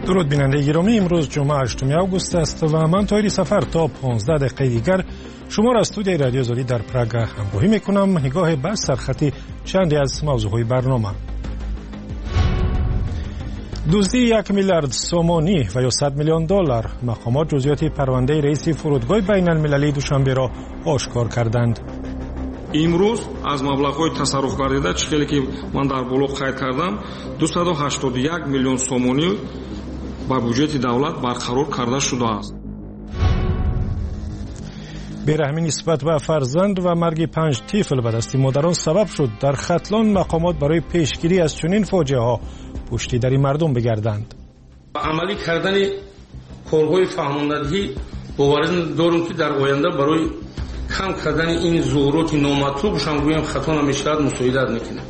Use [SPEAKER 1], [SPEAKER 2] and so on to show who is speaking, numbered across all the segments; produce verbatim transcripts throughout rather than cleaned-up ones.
[SPEAKER 1] درود بیننده گرامی، امروز جمعه هشتم آگوست است و من طاهری سفر تا پانزده دقیقه دیگر شما را از استودیوی رادیو آزادی در پراگ همراهی میکنم. نگاه به سرخطی چندی از موضوعهای برنامه: دزدی یک میلیارد سومانی و یا صد میلیون دلار. مقامات جزئیات پرونده رئیس فرودگاه بین المللی دوشنبه را آشکار کردند.
[SPEAKER 2] امروز از مبلغ‌های تصرف گردیده چیزی که من در بلوغ قید کردم دویست و هشتاد و یک میلیون سومانی با بودجه دولت برقرار کرده شده است.
[SPEAKER 1] بیرحمی نسبت به فرزند و مرگ پنج طفل به دست مادران سبب شد در ختلان مقامات برای پیشگیری از چنین فاجعه ها پشتیبانی مردم بگردند.
[SPEAKER 3] عملی کردن کارهای فهماندهی باور دارم که در آینده برای کم کردن این ظهورات نامطلوب شامگویم خطا نمیشود مساعدت میکنه.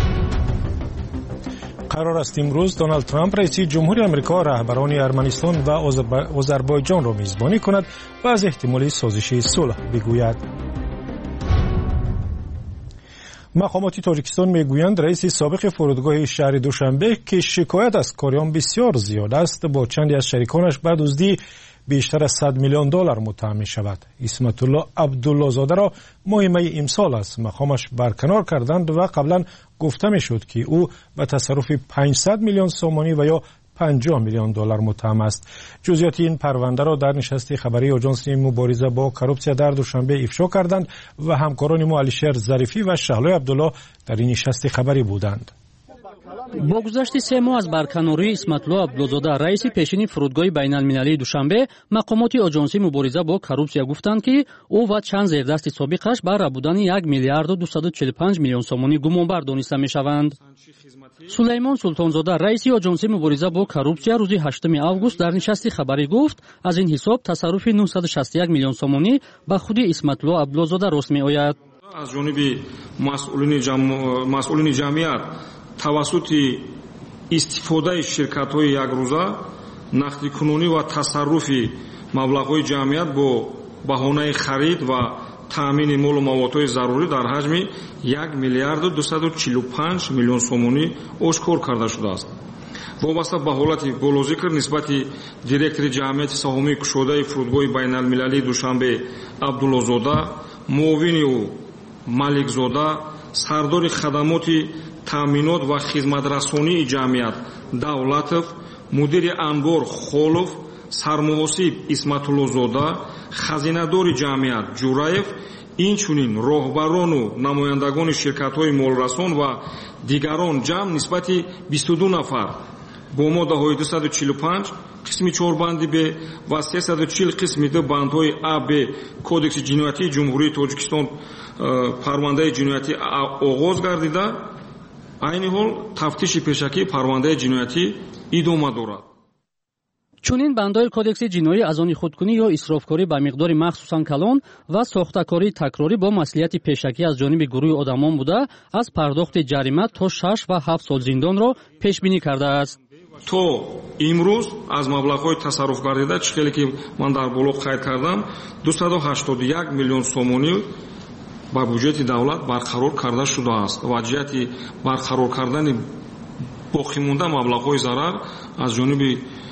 [SPEAKER 1] قرار است امروز دونالد ترامپ رئیس جمهوری آمریکا رهبران ارمنستان و آذربایجان را میزبانی کند و از احتمال سازش صلح بگوید. مقامات تاجیکستان میگویند رئیس سابق فرودگاه شهر دوشنبه که شکایت از کاریان بسیار زیاد است با چندی از شریکانش به دزدی بیشتر از صد میلیون دلار متهم می شود. اسمت الله عبدالله زاده را مهمه امسال از مقامش برکنار کردند و قبلا گفته می شد که او به تصرف پانصد میلیون سومانی و یا پنجاه میلیون دلار متهم است. جزئیات این پرونده را در نشست خبری آژانس مبارزه با کروپسیا در دوشنبه افشا کردند و همکاران ما علیشیر ظریفی و شهلای عبدالله در این نشست خبری بودند.
[SPEAKER 4] با گذشت سه ماه از برکناری اسمت‌الله عبدالزاده رئیس پیشین فرودگاه بین‌المللی دوشنبه، مقامات آژانس مبارزه با کروپسیا گفتند که او و چند زیردست سابقش بر بودن یک میلیارد و دویست و چهل و پنج میلیون سومانی گمانبر دانسته می‌شوند. سلیمان سلطانزاده رئیس آژانس مبارزه با کروپسیا روز هشتم آگوست در نشست خبری گفت از این حساب تصرف نهصد و شصت و یک میلیون سومانی به خود اسمت‌الله عبدالزاده راست می‌آید.
[SPEAKER 2] از جانب مسئولین جمع... مسئولین جمعیت توسط استفاده شرکت‌های یک روزه نقدی کنونی و تصرف مبلغ‌های جمعیت با بهانه خرید و تامین مال و موادهای ضروری در حجم یک میلیارد و دویست و چهل و پنج میلیون سومانی آشکار کرده شده است. وابسته به حالت بالاذکر نسبت دیرکتور جمعیت سهامی کشوده فرودگاه بین المللی دوشنبه عبدالله زاده، معاون او مالک زاده، سردار خدمات تامینات و خدمترسانی جمعیت دولتов، مدیر انبار خولов، سرمحاسب اسمت‌الله زاده، خزینه‌دار جمعیت جوراев، инчунин роҳбарону намояндагони ширкатҳои молрасон ва дигарон ҷамъ нисбати бисту ду нафар бо моддаҳои дусаду чилу панҷ қисми чорбанди б ва сесаду чил қисми д бандҳои а б кодекси ҷиноятии ҷумҳурии тоҷикистон парвандаи ҷиноятӣ оғоз гардида айни ҳол тафтиши пешакии парвандаи ҷиноятӣ идома дорад.
[SPEAKER 4] чунин бандҳои кодекси ҷиноӣ аз они худкунӣ ё исрофкорӣ ба миқдори махсусан калон ва сохтакории такрорӣ бо маслиҳати пешакӣ аз ҷониби гурӯҳи одамон буда аз пардохти ҷарима то шаш ва ҳафт сол зиндонро пешбинӣ кардааст.
[SPEAKER 2] то имрӯз аз маблағҳои тасарруфгардида чиқеле ки ман дар боло қайд кардам дусаду ҳаштоду як миллион сомонӣ ба бюҷети давлат барқарор карда шудааст ва ҷиҳати барқарор кардани боқимонда маблағҳои зарар аз ҷониби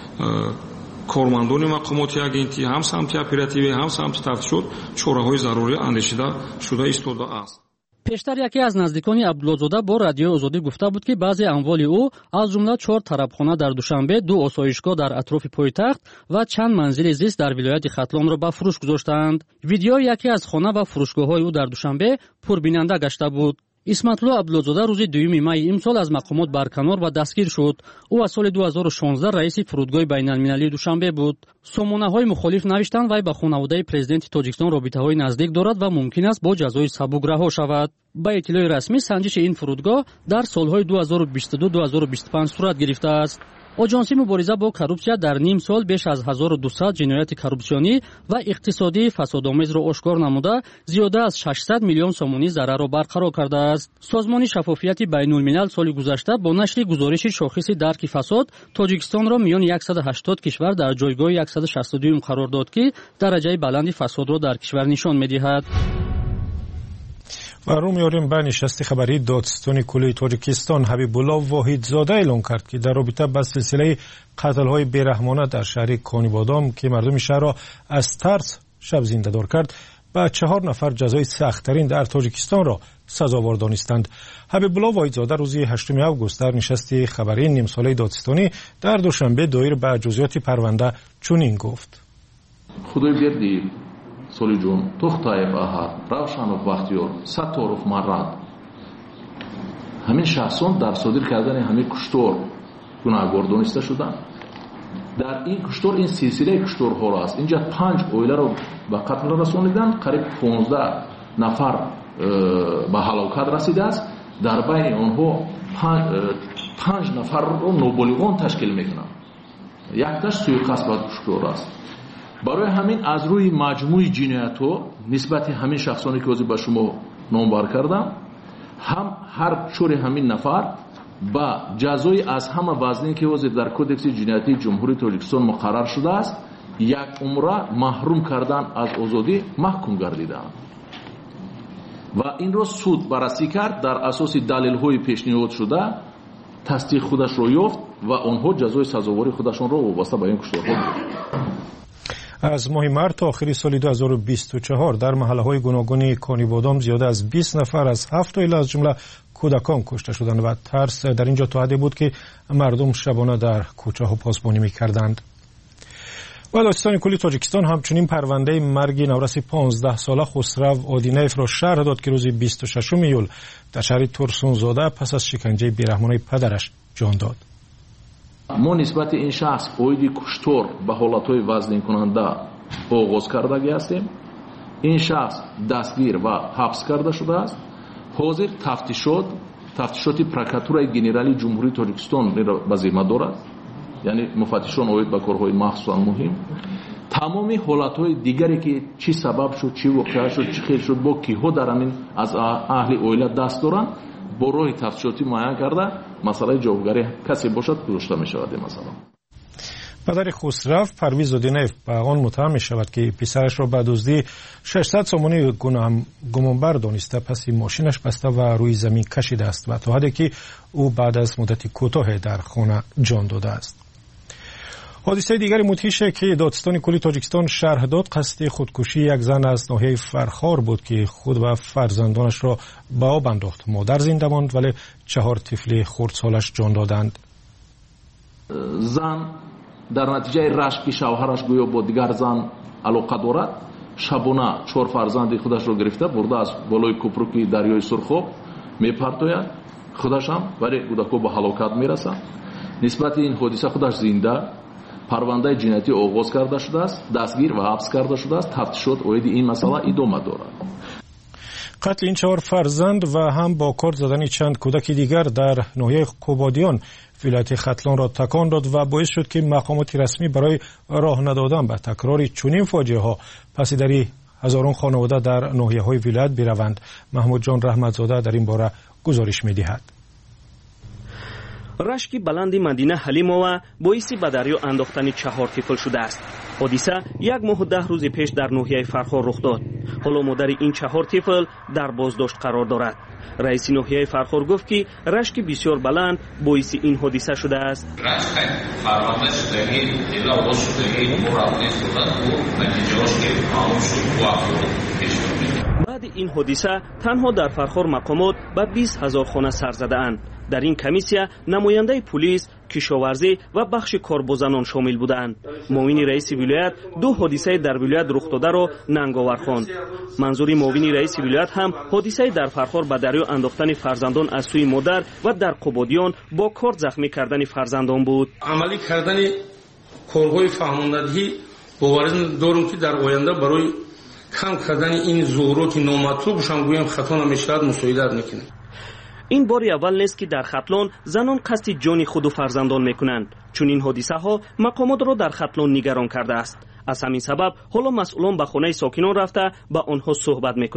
[SPEAKER 2] кормандони мақомоти агентӣ ҳам самти оперативӣ ҳам самти тафтишот чораҳои зарурӣ андешида шуда истодааст.
[SPEAKER 4] пештар яке аз наздикони абдуллозода бо радиои озодӣ гуфта буд ки баъзе амволи ӯ аз ҷумла чор тарабхона дар душанбе, ду осоишгоҳ дар атрофи пойтахт ва чанд манзили зист дар вилояти хатлонро ба фурӯш гузоштаанд. видеои яке аз хона ва фурӯшгоҳҳои ӯ дар душанбе пурбинанда гашта буд. исматулло абдуллозода рӯзи дуюми майи имсол аз мақомот барканор ва дастгир шуд. ӯ аз соли ду ҳазору шонздаҳ раиси фурудгоҳи байналмилалии душанбе буд. сомонаҳои мухолиф навиштанд вай ба хонаводаи президенти тоҷикистон робитаҳои наздик дорад ва мумкин аст бо ҷазои сабук раҳо шавад. ба иттилои расмӣ санҷиши ин фурудгоҳ дар солҳои ду ҳазору бисту ду - ду ҳазору бисту панҷ сурат гирифтааст. оҷонси мубориза бо коррупсия дар ним сол беш аз ҳазору дусад ҷинояти коррупсионӣ ва иқтисодии фасодомезро ошкор намуда зиёда аз шашсад миллион сомонӣ зарарро барқарор кардааст. созмони шаффофияти байнулмилал соли гузашта бо нашри гузориши шохиси дарки фасод тоҷикистонро миёни яксаду ҳаштод кишвар дар ҷойгоҳи яксаду шасту дуюм қарор дод ки дараҷаи баланди фасодро дар кишвар нишон медиҳад.
[SPEAKER 1] و رو میاریم به نشست خبری دادستان کلی تاجیکستان. حبیب الله واحدزاده اعلام کرد که در رابطه با سلسله قتل‌های بیرحمانه در شهر کانیبادام که مردم شهر را از ترس شب زنده دار کرد، با چهار نفر جزای سخت‌ترین در تاجیکستان را سزاوار دانستند. حبیب الله واحدزاده روز هشتم آگوست در نشست خبری نیم ساله دادستانی در دوشنبه دایر به جزئیات پرونده چنین گفت:
[SPEAKER 5] خدای بیردی سولی جون تختایب آهاد روشن و بختیار ستارف مرد همین شخصان در صادر کردن همین کشتار گناهکار دانسته شدند. در این کشتار این سلسله کشتارها را است. اینجا پنج اویله را به قتل رسانیدن، قریب پانزده نفر به هلاکت رسیده است. در بین آنها پنج نفر را نابالغان تشکیل میکنند. یک تاش سوءقصد و کشتار است. برای همین از روی مجموع جنایت‌ها نسبت همین شخصانی که وزیر به شما نامبر کردم، هم هر چور همین نفر با جزای از همه وزنی که وزیر در کودکس جنایتی جمهوری تاجیکستان مقرر شده است، یک عمر محروم کردن از آزادی محکوم گردیدند و این را سود بررسی کرد. در اساس دلیل‌های پیشنهاد شده تصدیق خودش را یافت و آنها جزای سزاواری خودشان را وابسته به این کشتارها گرفتند.
[SPEAKER 1] از ماه مارس تا آخر سال دو هزار و بیست و چهار در محله‌های گوناگون کانیبادام زیاده از بیست نفر از هفت عائله از جمله کودکان کشته شدند و ترس در اینجا تا حدی بود که مردم شبانه در کوچه‌ها پاسبانی می‌کردند. و دادستان کلی تاجیکستان همچنین پرونده مرگ نورس پانزده ساله خسرو آدینیف را شرح داد که روز بیست و ششم ایول در شهر ترسونزاده پس از شکنجه بیرحمانه پدرش جان داد.
[SPEAKER 5] ما نسبت این شخص اویدی کشتار به حالتهای وزنین کننده آغاز کرده هستیم. این شخص دستگیر و حبس کرده شده است. حاضر تفتیشات تفتیشات پروکاتورای گنرالی جمهوری تاجیکستان به ذمه دارد، یعنی مفتشان اوید به کارهای مخصوصا مهم. تمامی حالتهای دیگری که چی سبب شد، چی واقعه شد، چی خیر شد، با کیها در همین از اهل اویله دست دارند، با راه تفتیشاتی معین کرده مسئله جوابگری کسی باشد گذاشته می شود. مثلا
[SPEAKER 1] پدر خسرو پرویز آدینیف به آن متهم می شود که پسرش را به دزدی ششصد سامانی گمانبر دانسته پس ماشینش بسته و روی زمین کشیده است و تا حدی که او بعد از مدتی کوتاه در خانه جان داده است. حادثه دیگری مدهش که دادستان کلی تاجیکستان شرح داد قصد خودکشی یک زن از ناحیه فرخار بود که خود و فرزندانش را به آب انداخت. مادر زنده ماند ولی چهار طفل خردسالش جان دادند.
[SPEAKER 5] زن در نتیجه رشک شوهرش گویا با دیگر زن علاقه دارد، شبانه چهار فرزند خودش را گرفته برده از بالای کوپرک دریای سرخاب میپرتاید، خودش هم برای کودک‌ها به هلاکت میرسد. نسبت این حادثه خودش زنده پرونده جنایتی آغاز کرده شده است، دستگیر و حبس کرده شده است. تفتیشات اوید این مسئله ادامه دارد.
[SPEAKER 1] قتل این چهار فرزند و هم با کار زدن چند کودک دیگر در ناحیه قبادیان ولایت ختلان را تکان داد و باعث شد که مقامات رسمی برای راه ندادن به تکرار چنین فاجعه ها پسیدری هزاران خانواده در ناحیه های ولایت بروند. محمود جان رحمتزاده در این باره گزارش می‌دهد.
[SPEAKER 6] رشک بلند مدینه حلیمова باعث به دریا انداختن چهار طفل شده است. حادثه یک ماه و ده روز پیش در ناحیه فرخار رخ داد. حالا مادر این چهار طفل در بازداشت قرار دارد. رئیس ناحیه فرخار گفت که رشک بسیار بلند باعث این حادثه شده است.
[SPEAKER 7] رشک فرمان شدگی الا آغاز شدگی مرابطه شدن و نتیجه‌اش که معلوم شد و افراد پیش
[SPEAKER 6] بعد این حادثه تنها در فرخار مقامات به بیست هزار خانه سر زده اند. در این کمیسیه نماینده پلیس، کشاورزی و بخش کاربازان شامل بودند. معاون رئیس ولایت دو حادثه در ولایت رخ داده را ننگاور خواند. منظور معاون رئیس ولایت هم حادثه در فرخار به دریا انداختن فرزندان از سوی مادر و در قبادیان با کارد زخمی کردن فرزندان بود.
[SPEAKER 3] عملی کردن کارهای فهماندهی باور دارم که در آینده برای کم کردن این ظهورات نامطلوب شان گویم خطا نمیشود مساعدت میکنه.
[SPEAKER 6] این بار اول نیست که در ختلان زنان قصد جان خود و فرزندان میکنند، چون این حادثه ها مقامات را در ختلان نگران کرده است. از همین سبب حالا مسئولان به خانه ساکنان رفته با آنها صحبت میکنند.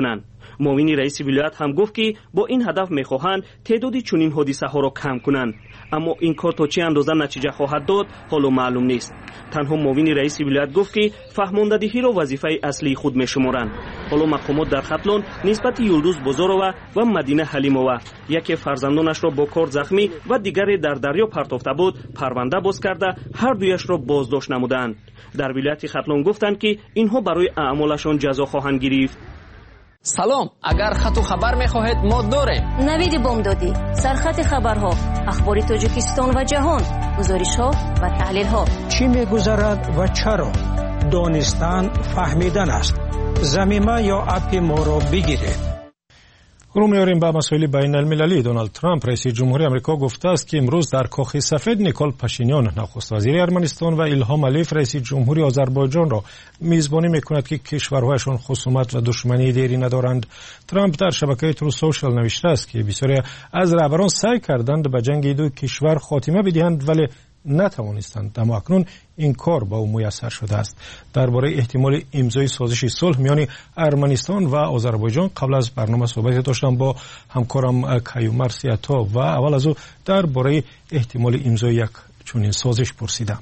[SPEAKER 6] معاون رئیس ولایت هم گفت که با این هدف میخواهند تعداد چنین حادثه ها را کم کنند، اما این کار تا چه اندازه نتیجه خواهد داد حالا معلوم نیست. تنها معاون رئیس ولایت گفت که فهماندهی را وظیفه اصلی خود میشمارند. حالا مقامات در ختلان نسبت یلدوز بازارова و مدینه حلیمова یکی فرزندانش را با کار زخمی و دیگری در دریا پرتافته بود پرونده باز کرده هر دویش را بازداشت نمودند. در ولایت ختلان گفتند که اینها برای اعمالشان جزا خواهند گرفت.
[SPEAKER 8] سلام، اگر خط و خبر میخواهید ما داریم.
[SPEAKER 9] نوید بامدادی، سرخط خبرها، اخبار تاجیکستان و جهان، گزارش‌ها و تحلیل‌ها.
[SPEAKER 10] چی میگذرد و چرا؟ دانستن فهمیدن است. ضمیمه یا اپ ما را بگیرید.
[SPEAKER 1] رو میاریم به مسائل بین المللی. دونالد ترامپ رئیس جمهوری آمریکا گفته است که امروز در کاخ سفید نیکول پاشینیان نخست وزیر ارمنستان و ایلهام علیف رئیس جمهوری آذربایجان را میزبانی میکند که کشورهایشان خصومت و دشمنی دیری ندارند. ترامپ در شبکه ترو سوشال نوشته است که بسیاری از رهبران سعی کردند به جنگ دو کشور خاتمه بدهند ولی نتوانستند، اما اکنون این کار با او میسر شده است. درباره احتمال امضای سازش صلح میان ارمنستان و آذربایجان قبل از برنامه صحبت داشتم با همکارم کیومرث سیاتا و اول از او درباره احتمال امضای یک چنین سازش پرسیدم.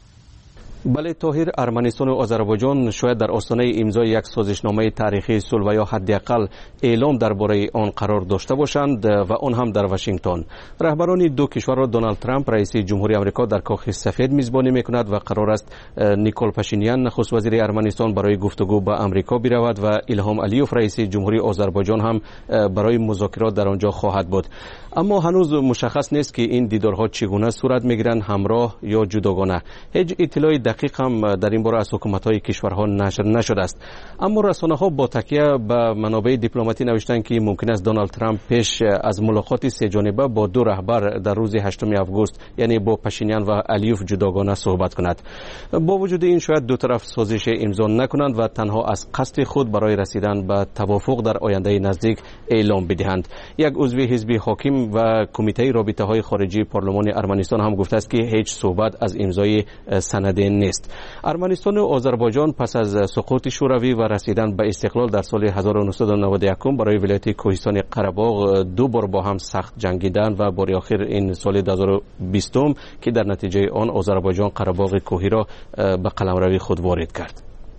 [SPEAKER 11] بله طاهر، ارمنستان و آذربایجان شاید در آستانه امضای یک سازشنامه تاریخی صلح و یا حداقل اعلام درباره آن قرار داشته باشند و آن هم در واشنگتن. رهبران دو کشور را دونالد ترامپ رئیس جمهوری آمریکا در کاخ سفید میزبانی میکند و قرار است نیکول پاشینیان نخست وزیر ارمنستان برای گفتگو با آمریکا برود و ایلهام علیف رئیس جمهوری آذربایجان هم برای مذاکرات در آنجا خواهد بود. اما هنوز مشخص نیست که این دیدارها چگونه صورت میگیرند، همراه یا جداگانه. هیچ اطلاعی دقیق هم در این باره از حکومت‌های کشورها نشر نشده است. اما رسانه‌ها با تکیه به منابع دیپلماتی نوشتند که ممکن است دونالد ترامپ پیش از ملاقات سه جانبه با دو رهبر در روز هشتم آگوست یعنی با پاشینیان و علیف جداگانه صحبت کند. با وجود این شاید دو طرف سازش امضا نکنند و تنها از قصد خود برای رسیدن به توافق در آینده نزدیک اعلام بدهند. یک عضو حزب حاکم و کمیته رابطه‌های خارجی پارلمان ارمنستان هم گفته است که هیچ صحبت از امضای سند نیست. ارمنستان و آذربایجان پس از سقوط شوروی و رسیدن به استقلال در سال هزار و نهصد و نود و یک برای ولایت کوهستان قره باغ دو بار با هم سخت جنگیدند و بار آخر این سال دو هزار و بیست که در نتیجه آن آذربایجان قره باغ کوهی را به قلمروی خود وارد کرد.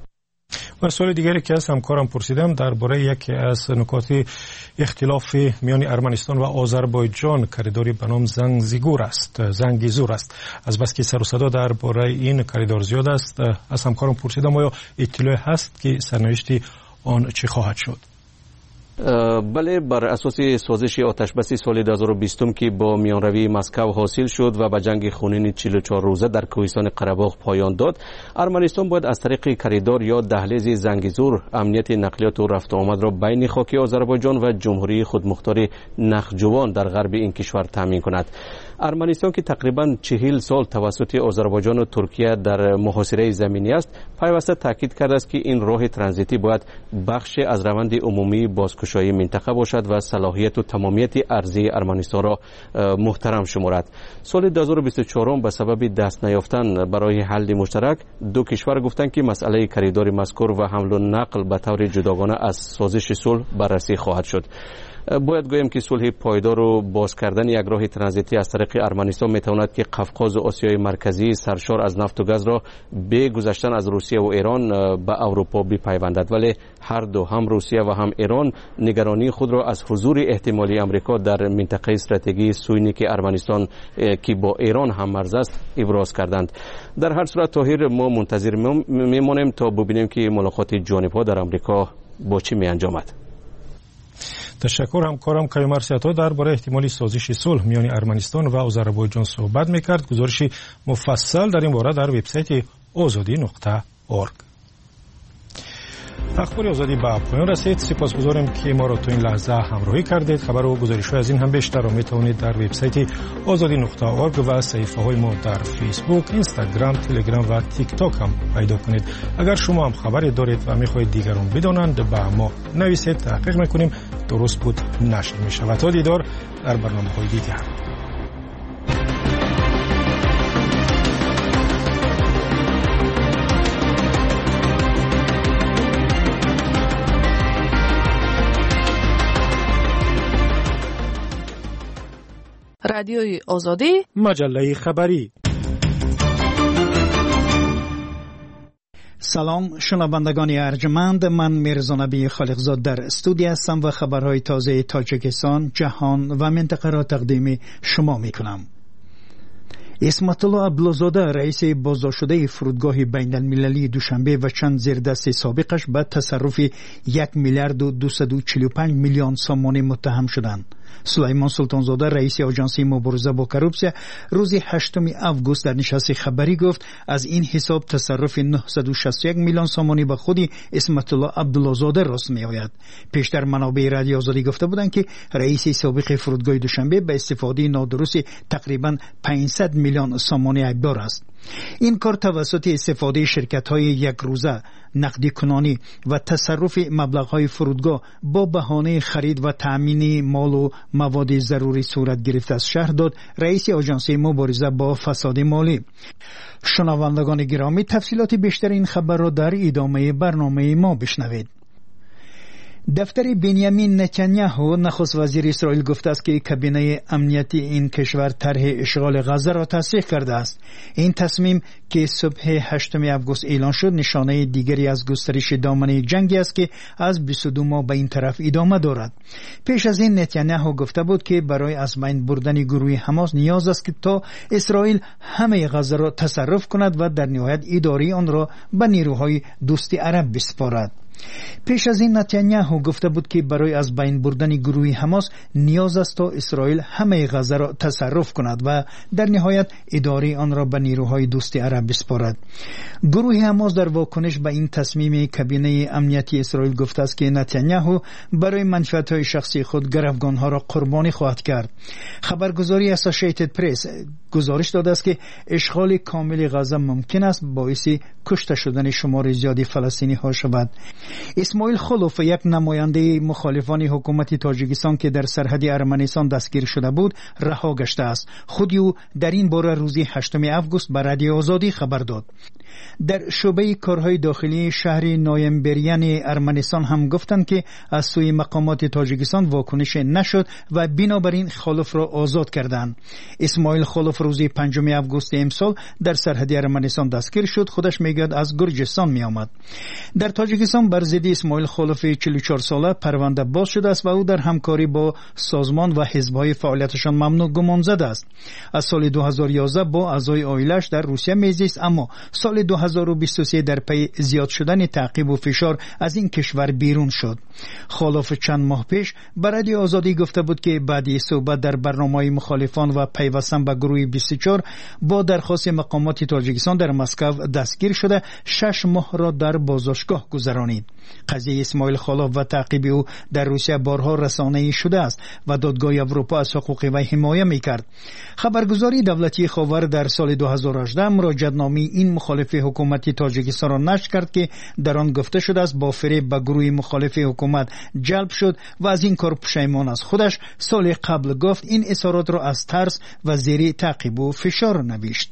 [SPEAKER 1] و سوال دیگری که از همکارم پرسیدم درباره یکی از نکات اختلاف میان ارمنستان و آذربایجان کریدوری به نام زنگزیگور است زنگیزور است. از بس که سر و صدا درباره این کریدور زیاد است، از همکارم پرسیدم آیا اطلاعی هست که سرنوشت آن چه خواهد شد؟
[SPEAKER 11] بله، بر اساس سازش آتشبس سال دو هزار و بیست که با میانروی مسکو حاصل شد و به جنگ خونین چهل و چهار روزه در کوهستان قره باغ پایان داد، ارمنستان باید از طریق کریدور یا دهلیز زنگیزور امنیت نقلیات و رفت و آمد را بین خاک آذربایجان و جمهوری خودمختار نخجوان در غرب این کشور تامین کند. ارمنستان که تقریبا چهل سال توسط آذربایجان و ترکیه در محاصره زمینی است، پیوسته تاکید کرده است که این راه ترانزیتی باید بخش از روند عمومی بازگشایی منطقه باشد و صلاحیت و تمامیت ارضی ارمنستان را محترم شمارد. سال دو هزار و بیست و چهار به سبب دست نیافتن برای حل مشترک دو کشور گفتند که مسئله کریدور مذکور و حمل و نقل به طور جداگانه از سازش صلح بررسی خواهد شد. باید گویم که صلح پایدار و باز کردن یک راه ترانزیتی از طریق ارمنستان میتواند که قفقاز و آسیای مرکزی سرشار از نفت و گاز را به گذشتن از روسیه و ایران به اروپا بپیوندد، ولی هر دو هم روسیه و هم ایران نگرانی خود را از حضور احتمالی امریکا در منطقه استراتژی سوینیک ارمنستان که با ایران هم مرز است ابراز کردند. در هر صورت طاهر، ما منتظر میمانیم تا ببینیم که ملاقات جانبها در امریکا با چه می انجامد.
[SPEAKER 1] تشکر. همکارم کیومرث سیاتا درباره احتمالی سازش صلح میان ارمنستان و آذربایجان صحبت میکرد. گزارشی مفصل در این باره در وبسایت آزادی نقطه اورگ. اخبار آزادی به پایان رسید. سپاسگزارم که ما را تا این لحظه همراهی کردید. خبر و گزارش‌های از این هم بیشتر را میتوانید در وبسایت آزادی نقطه اورگ و صفحه‌های ما در فیسبوک، اینستاگرام، تلگرام و تیک تاک هم پیدا کنید. اگر شما هم خبری دارید و میخواهید دیگران بدانند، به ما نویسید، تحقیق میکنیم درست بود نشر میشود. تا دیدار در برنامه‌های دیگر.
[SPEAKER 12] رادیوی آزادی،
[SPEAKER 1] مجله خبری.
[SPEAKER 13] سلام شنوندگان ارجمند، من میرزا نبی خالقزاد در استودیو هستم و خبرهای تازه تاجیکستان، جهان و منطقه را تقدیم شما میکنم. اسمت الله عبدالزاده رئیس بازداشت‌شده فرودگاه بین المللی دوشنبه و چند زیردست سابقش به تصرف یک میلیارد و دویست و چهل و پنج میلیون سامانه متهم شدند. سلیمان سلطانزاده رئیس آژانس مبارزه با کروپسیا روز هشتم آگوست در نشست خبری گفت از این حساب تصرف نهصد و شصت و یک میلیون سامانه به خود اسمت الله عبدالزاده راست می آید. پیشتر منابع رادیو آزادی گفته بودند که رئیس سابق فرودگاه دوشنبه به استفاده نادرست تقریبا پانصد میلیون سامانه ایبدار است. این کار توسط استفاده شرکت‌های یک روزه، نقدی کنانی و تصرف مبلغ‌های فرودگاه با بهانه خرید و تأمین مال و مواد ضروری صورت گرفته است، شرح داد رئیس آژانس مبارزه با فساد مالی. شنوندگان گرامی، تفصیلات بیشتر این خبر را در ادامه برنامه ما بشنوید. دفتر بنیامین نتانیاهو نخست وزیر اسرائیل گفته است که کابینه امنیتی این کشور طرح اشغال غزه را تصدیق کرده است. این تصمیم که صبح هشتم آگوست اعلان شد نشانه دیگری از گسترش دامنه جنگی است که از بیست و دو ماه به این طرف ادامه دارد. پیش از این نتانیاهو گفته بود که برای از بین بردن گروه حماس نیاز است که تا اسرائیل همه غزه را تصرف کند و در نهایت اداره آن را به نیروهای دوست عرب بسپارد. پیش از این نتانیاهو گفته بود که برای از بین بردن گروه حماس نیاز است تا اسرائیل همه غزه را تصرف کند و در نهایت اداره آن را به نیروهای دوست عرب بسپارد. گروه حماس در واکنش به این تصمیم کابینه امنیتی اسرائیل گفته است که نتانیاهو برای منفعت‌های شخصی خود گروگان‌ها را قربانی خواهد کرد. خبرگزاری اسوسییتد پرس گزارش داده است که اشغال کامل غزه ممکن است باعث کشته شدن شمار زیادی فلسطینی‌ها شود. اسماعیل خلوف، یک نماینده مخالفان حکومت تاجیکستان که در سرحد ارمنستان دستگیر شده بود، رها گشته است. خود او در این باره روز هشتم آگوست به رادیو آزادی خبر داد. در شعبه کارهای داخلی شهر نویمبریان ارمنستان هم گفتند که از سوی مقامات تاجیکستان واکنش نشد و بنابراین خلوف را آزاد کردند. اسماعیل خلوف روز پنجم آگوست امسال در سرحد ارمنستان دستگیر شد. خودش میگوید از گرجستان می آمد. در تاجیکستان بر ضد اسماعیل خلوف چهل و چهار ساله پرونده باز شده است و او در همکاری با سازمان و حزب‌های فعالیتشان ممنوع گمان زده است. از سال دو هزار و یازده با اعضای عائله‌اش در روسیه میزیست، اما سال دو هزار و بیست و سه در پی زیاد شدن تعقیب و فشار از این کشور بیرون شد. خلوف چند ماه پیش به رادیو آزادی گفته بود که بعد صحبت در برنامه‌های مخالفان و پیوستن به گروه بیست و چهار با درخواست مقامات تاجیکستان در مسکو دستگیر شده شش ماه را در بازداشتگاه گذرانید. قضیه اسماعیل خلوف و تعقیب او در روسیه بارها رسانه‌ای شده است و دادگاه اروپا از حقوق وی حمایت می‌کرد. خبرگزاری دولتی خاور در سال دو هزار و هجده مراجعه‌نامه این مخالف حکومت تاجیکستان را نشر کرد که در آن گفته شده است با فریب به گروه مخالف حکومت جلب شد و از این کار پشیمان است. خودش سال قبل گفت این اظهارات را از ترس و زیر تعقیب و فشار نوشت.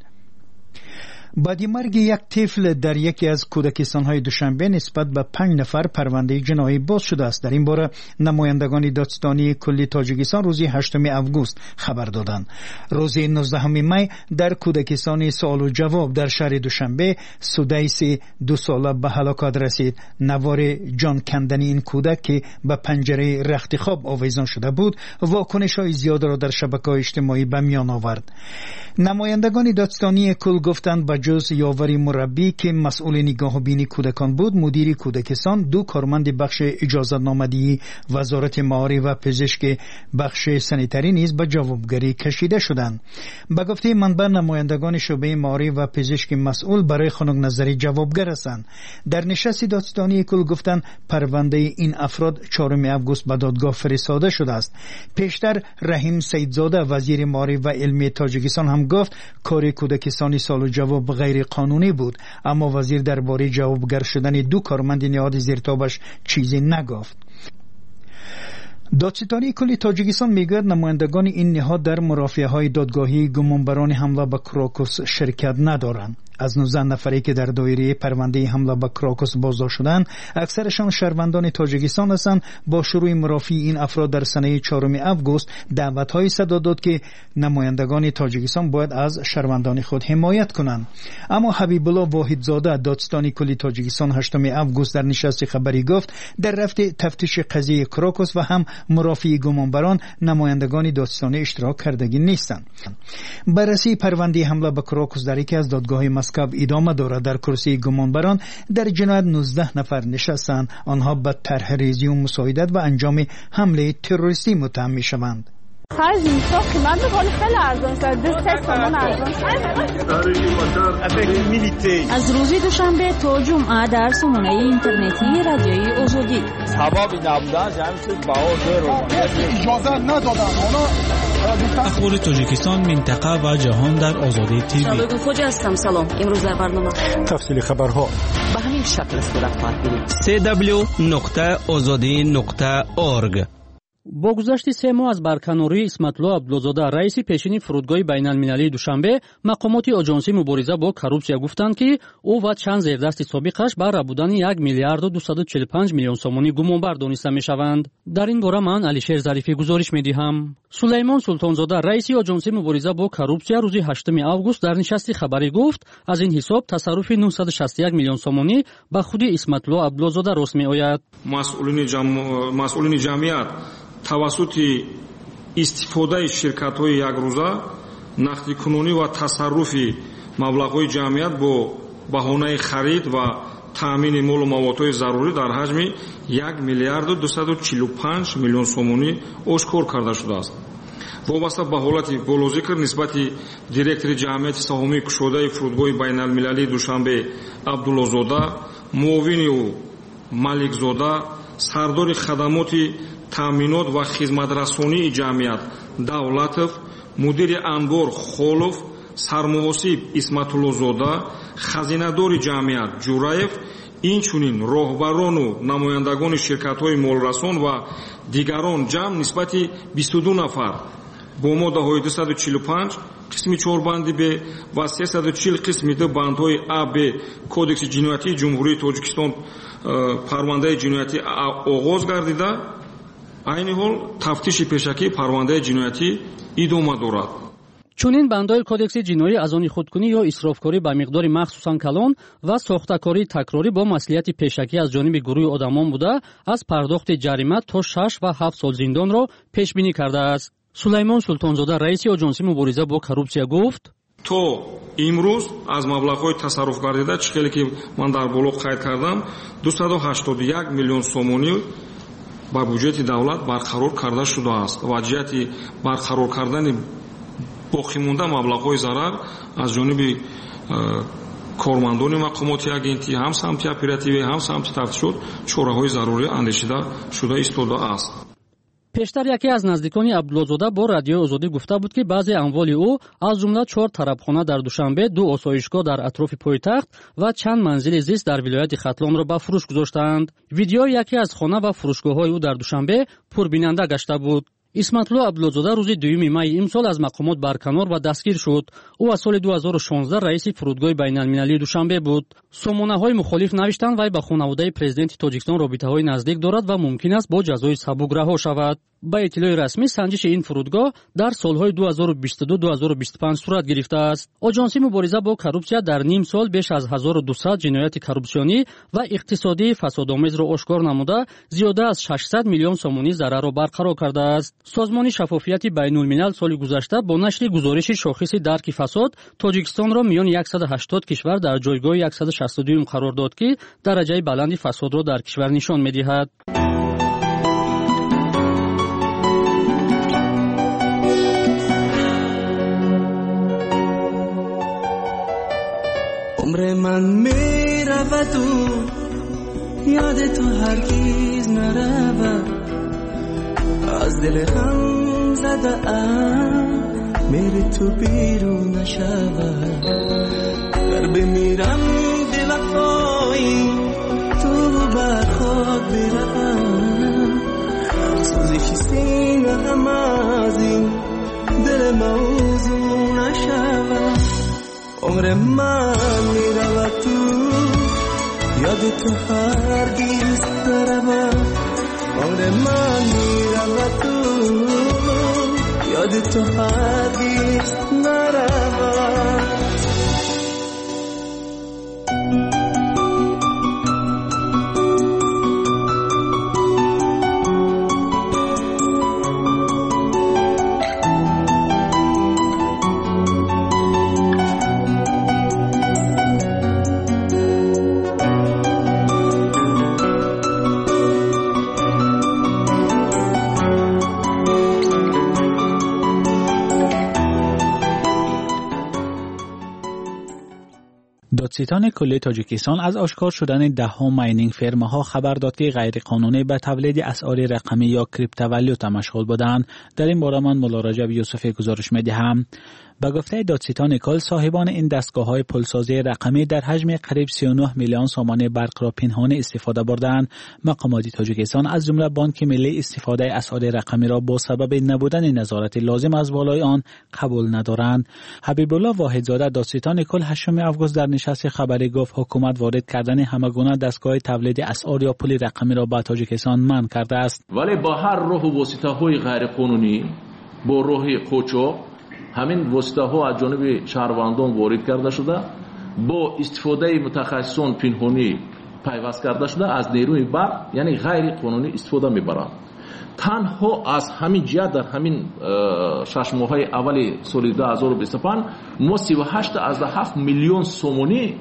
[SPEAKER 13] بعد مرگ یک طفل در یکی از کودکستان‌های دوشنبه نسبت به پنج نفر پرونده جنایی باز شده است. در این باره نمایندگان دادستانی کلی تاجیکستان روز هشتم آگوست خبر دادند. روز نوزدهم می در کودکستان سوال و جواب در شهر دوشنبه سدیس دو ساله به هلاکت رسید. نوار جان کندنی این کودک که به پنجره رخت خواب آویزان شده بود واکنش‌های زیاد را در شبکه‌های اجتماعی به میان آورد. نمایندگان دادستانی کل گفتند به جز یاوری مربی که مسئول نگاه بینی کودکان بود، مدیر کودکستان، دو کارمند بخش اجازت نامدهی وزارت معارف و پزشک بخش سانیتری نیز به جوابگری کشیده شدند. به گفته منبع نمایندگان شعبه معارف و پزشک مسئول برای خنک نظری جوابگر هستند. در نشست دادستانی کل گفتند پرونده این افراد چهارم آگوست به دادگاه فرستاده شده است. پیشتر رحیم سیدزاده وزیر معارف و علمی تاجیکستان هم گفت کار کودکستانی سال و جواب غیر قانونی بود، اما وزیر درباره جوابگر شدن دو کارمند نهاد زیرتابش چیزی نگفت. دادستانی کلی تاجیکستان میگوید نمایندگان این نهاد در مرافعه‌های دادگاهی گمانبران حمله به کراکوس شرکت ندارند. از نوزده نفری که در دایره پرونده حمله به کراکوس بازداشت شدند اکثرشان شهروندان تاجیکستان هستند. با شروع مرافعه این افراد در سنه چهارم آگوست دعوت‌های صدا داد که نمایندگان تاجیکستان باید از شهروندان خود حمایت کنند. اما حبیب الله واحدزاده دادستانی کلی تاجیکستان هشتم آگوست در نشست خبری گفت در رفت تفتیش قضیه کراکوس و هم مرافعه گمانبران نمایندگان دادستانی اشتراک کردگی نیستند. بررسی پرونده حمله به کراکوس در یکی از دادگاه‌های مسکو ادامه دارد. در کرسی گمانبران در جنایت نوزده نفر نشستند. آنها به طرح ریزی و مساعدت و انجام حمله تروریستی متهم می‌شوند.
[SPEAKER 12] خرج میشه قیمت بخوری خیلی ارزان شد. دو تومان ارزان
[SPEAKER 9] از روز دوشنبه تا جمعه در سامانه اینترنتی رادیوی آزادی
[SPEAKER 14] سبب نبودن جمعیت بها اجازه ندادن.
[SPEAKER 15] اخبار تاجیکستان منطقه و جهان در آزادی تیوی.
[SPEAKER 9] شبکه خوجه هستم. سلام. امروز در برنامه
[SPEAKER 1] تفصیل خبرها
[SPEAKER 8] به همین شکل صورت خواهد گرفت.
[SPEAKER 15] سی دبلیو نقطه آزادی نقطه اورگ.
[SPEAKER 4] با گذشت سه ماه از برکناری اسمتالله عبدالزاده رئیس پیشین فرودگاه بین‌المللی دوشنبه مقامات آژانس مبارزه با коррупсия گفتند که او و چند زیردست سابقش بر بودن یک میلیارد و دویست و چهل و پنج میلیون سومانی گمانبر دانسته میشوند. در این باره من علیشیر ظریفی گزارش میدهم. سلیمان سلطانزاده رئیس آژانس مبارزه با коррупсия روز هشتم آگوست در نشست خبری گفت از این حساب تصرف نهصد و شصت و یک میلیون سومانی به خود اسمتالله عبدالزاده راست میآید.
[SPEAKER 2] مسئولین جمع... مسئولین جمعیت توسط استفاده شرکت‌های یک روزه نقدی کنونی و تصرف مبلغ‌های جمعیت با بهانه خرید و تامین مال و موادهای ضروری در حجم یک میلیارد و دویست و چهل و پنج میلیون سومانی آشکار کرده شده است. وابسته به حالت بالذکر نسبت دایرکتور جمعیت سهامی کشاده فرودگاه بین‌المللی دوشنبه عبدالله‌زاده، معاون او маликзода، сардори хадамоти таъминот ва хизматрасонии ҷамъият Давлатов, мудири анбор Холов, сармуҳосиб Исматуллозода, хазинадори ҷамъият Ҷураев, инчунин роҳбарону намояндагони ширкатҳои молрасон ва дигарон ҷамъ нисбати бисту ду нафар бо моддаҳои дусад чилу панҷ қисми чорбанди б ва сесаду чил қисми ду бандҳои а б кодекси ҷиноятии ҷумҳурии тоҷикистон парвандаи ҷиноятӣ оғоз гардида айни ҳол тафтиши пешакии парвандаи ҷиноятӣ идома дорад.
[SPEAKER 4] чунин бандҳои кодекси ҷиноӣ аз они худкунӣ ё исрофкорӣ ба миқдори махсусан калон ва сохтакории такрорӣ бо маслиҳати пешакӣ аз ҷониби гурӯҳи одамон буда аз пардохти ҷарима то шаш ва ҳафт сол зиндонро пешбинӣ кардааст. сулаймон султонзода раиси оҷонси мубориза бо коррупсия гуфт:
[SPEAKER 2] то имрӯз аз маблағҳои тасарруф гардида чӣ хеле ки ман дар боло қайд кардам дусаду ҳаштоду як миллион сомонӣ ба бюҷети давлат барқарор карда шудааст ва ҷиҳати барқарор кардани боқимонда маблағҳои зарар аз ҷониби кормандони мақомоти агентӣ ҳам самти оперативӣ ҳам самти тафтишот чораҳои зарурӣ андешида шуда истодааст.
[SPEAKER 4] пештар яке аз наздикони абдуллозода бо радиои озодӣ гуфта буд ки баъзе амволи ӯ аз ҷумла чор тарабхона дар душанбе, ду осоишгоҳ дар атрофи пойтахт ва чанд манзили зист дар вилояти хатлонро ба фурӯш гузоштаанд. видеои яке аз хона ва фурӯшгоҳҳои ӯ дар душанбе пурбинанда гашта буд. исматулло абдуллозода рӯзи дуюми майи имсол аз мақомот барканор ва дастгир шуд. ӯ аз соли ду ҳазору шонздаҳ раиси фурудгоҳи байналмилалии душанбе буд. сомонаҳои мухолиф навиштанд вай ба хонаводаи президенти тоҷикистон робитаҳои наздик дорад ва мумкин аст бо ҷазои сабук раҳо шавад. ба иттилои расмӣ санҷиши ин фурудгоҳ дар солҳои ду ҳазору бисту ду - ду ҳазору бисту панҷ сурат гирифтааст. оҷонси мубориза бо коррупсия дар ним сол беш аз ҳазору дусад ҷинояти коррупсионӣ ва иқтисодии фасодомезро ошкор намуда зиёда аз шашсад миллион сомонӣ зарарро барқарор кардааст. созмони шаффофияти байнулмилал соли гузашта бо нашри гузориши шохиси дарки фасод тоҷикистонро миёни саду ҳаштод кишвар дар ҷойгоҳи саду шасту дуюм қарор дод ки дараҷаи баланди фасодро дар кишвар нишон медиҳад.
[SPEAKER 16] عمر من میرود و یاد تو هرگز نرود از دل غم زده ام میری تو بیرون نشود گر بمیرم دل وفایی تو بر خود بروم سوزش سینه غم از این دل موضوع نشود عمر من میرود تو یاد تو هرگز نرود عمر من میرود تو یاد تو هرگز نرود
[SPEAKER 15] دادستان کل تاجیکستان از آشکار شدن دهها ماینینگ فرم‌ها خبر داد که غیر قانونی به تولید اسعار رقمی یا کریپتووالیوتا مشغول بودند. در این باره من مولا رجب یوسفی گزارش می‌دهم. به گفته دادستان کل صاحبان این دستگاه‌های پولسازی رقمی در حجم قریب سی و نه میلیون سامانه برق را پنهانی استفاده بردند. مقامات تاجیکستان از جمله بانک ملی استفاده اسعار رقمی را با سبب نبودن نظارت لازم از بالای آن قبول ندارند. حبیب الله واحدزاده دادستان کل هشتم آگوست در نشست خبری گفت حکومت وارد کردن همگونه دستگاه تولید اسعار یا پول رقمی را به تاجیکستان منع کرده است.
[SPEAKER 5] ولی با هر راه و واسطه‌های غیر قانونی با راه قاچاق همین واسطه ها از جانب شهروندان وارد کرده شده با استفاده متخصصان پنهانی پیوست کرده شده از نیروی برق یعنی غیر قانونی استفاده میبرند. تنها از همین جهت در همین شش ماه اول سال دو هزار و بیست و پنج ما سی و هشت از هفت میلیون سومونی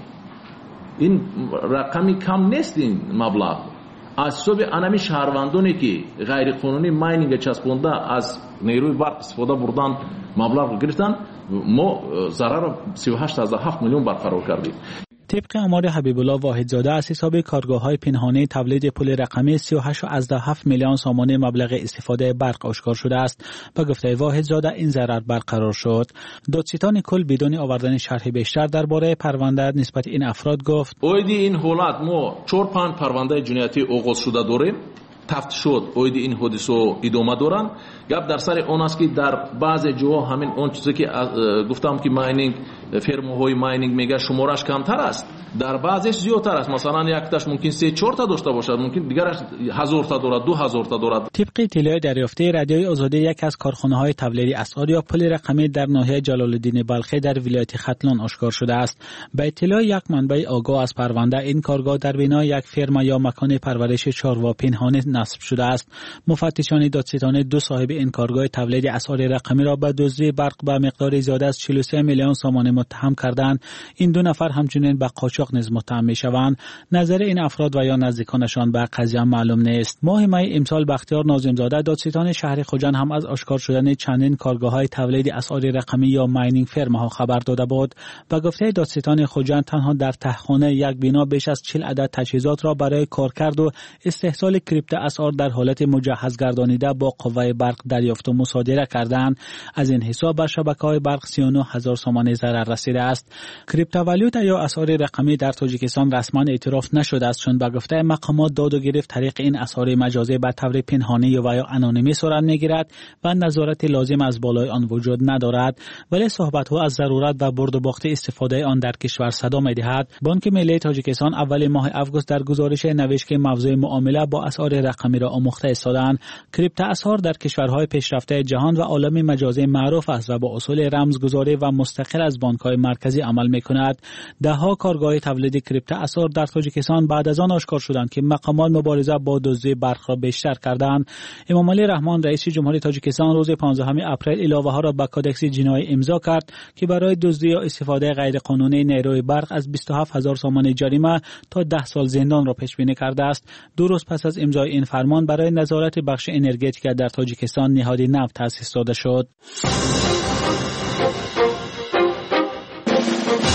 [SPEAKER 5] این رقمی کم نیست این مبلغ از سوی انمی شهروندانی که غیر قانونی ماینینگ چسبونده از نیروی برق استفاده بردن مبلغ گرفتن ما ضرر سی و هشت از هفت میلیون برقرار کردیم.
[SPEAKER 15] طبق آمار حبیب الله واحدزاده از حساب کارگاه‌های پنهانی تولید پول رقمی سی و هشت از هفت میلیون سامانه مبلغ استفاده برق آشکار شده است. به گفته واحدزاده این ضرر برقرار شد. دادستان کل بدون آوردن شرح بیشتر درباره پرونده نسبت این افراد گفت
[SPEAKER 5] اویدی این حالت ما چهار پنج پرونده جنایتی آغاز شده داریم. تفتیش شد اویدی این حادثه ادامه دارن. گپ در سر اون است که در بعضی جاها همین اون چیزی که گفتم که ماینینگ فرم‌های ماینینگ میگه شمارش کمتر است در بعضیش زیادتر است. مثلا یک تاش ممکن سه چهار تا داشته باشد ممکن دیگرش هزار تا دارد دو هزار تا دارد.
[SPEAKER 15] طبق اطلاع دریافته رادیوی آزادی یک از کارخانه‌های تولید اسعار یا پول رقمی در ناحیه جلال الدین بلخی در ولایت ختلان آشکار شده است. به اطلاع یک منبع آگاه از پرونده این کارگاه در بنا یک فرم یا مکان پرورش چاروا پنهانی نصب شده است. مفتشان دادستان دو صاحب این کارگاه تولید اسعار رقمی را به دزدی برق به مقدار زیاده از چهل و سه میلیون سامانه متهم کردند. این دو نفر همچنین به قاچاق نیز متهم میشوند. نظر این افراد و یا نزدیکانشان به قضیه معلوم نیست. ماه می امسال بختیار ناظمزاده دادستان شهر خوجند هم از آشکار شدن چندین کارگاه‌های تولید اسعار رقمی یا ماینینگ فرم‌ها خبر داده بود. به گفته دادستان خوجند تنها در تهخانه یک بنا بیش از چهل عدد تجهیزات را برای کارکرد و استحصال کریپتو اسعار در حالت مجهز گردانیده با قوه برق دریافت و مصادره کردند. از این حساب بر شبکه‌های برق سی و نه هزار سامانه ضرر رسیده است. کریپتووالیوتا یا اسعار رقمی در تاجیکستان رسما اعتراف نشده است چون به گفته مقامات داد و گرفت طریق این اسعار مجازی به طور پنهانی و یا انونیمی صورت میگیرد و نظارت لازم از بالای آن وجود ندارد. ولی صحبت‌ها از ضرورت و برد و باخت استفاده آن در کشور صدا می‌دهد. بانک ملی تاجیکستان اول ماه آگوست در گزارش نوشت که موضوع معامله با اسعار رقمی را آموخته ایستادند. کریپتو اسعار در کشورهای پیشرفته جهان و عالم مجازی معروف است و با اصول رمزگذاری و مستقل از بانک‌های مرکزی عمل می‌کند. ده‌ها کارگاه تولید کریپتو اسعار در تاجیکستان بعد از آن آشکار شدند که مقامات مبارزه با دزدی برق را بیشتر کردند. امام علی رحمان رئیس جمهوری تاجیکستان روز پانزدهم اپریل علاوه‌ها را به کدکس جنایی امضا کرد که برای دزدی یا استفاده غیرقانونی نیروی برق از بیست و هفت هزار سامانه جریمه تا ده سال زندان را پیش بینی کرده است. دو روز پس از امضای این فرمان برای نظارت بخش انرژتیک در تاجیکستان نهاد نفت تأسیس داده شد.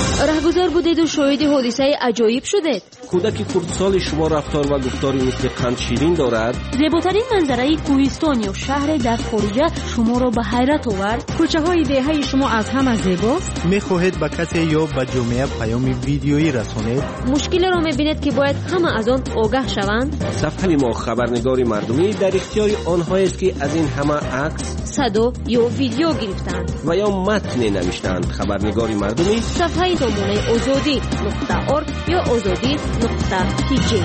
[SPEAKER 9] بزرگ بودید و شاهد حادثه عجایب شدید.
[SPEAKER 17] کودک خردسال شما رفتار و گفتاری مثل قند شیرین دارد.
[SPEAKER 9] زیباترین منظره کوهستان یا شهر در خارجه شما را به حیرت آورد.
[SPEAKER 18] کوچه های دهه شما از همه زیباست.
[SPEAKER 19] میخواهید به کسی یا به جامعه پیام ویدیویی رسانید؟
[SPEAKER 9] مشکل را میبینید که باید همه از آن آگاه شوند.
[SPEAKER 17] صفحه ما خبرنگار مردمی در اختیار آنهایی است که از این همه عکس،
[SPEAKER 9] صدا یا ویدیو گرفتند
[SPEAKER 17] و یا متن نوشتند. خبرنگار مردمی
[SPEAKER 9] صفحه نمونه آزادی نقطه ارگ یا آزادی نقطه تی جی.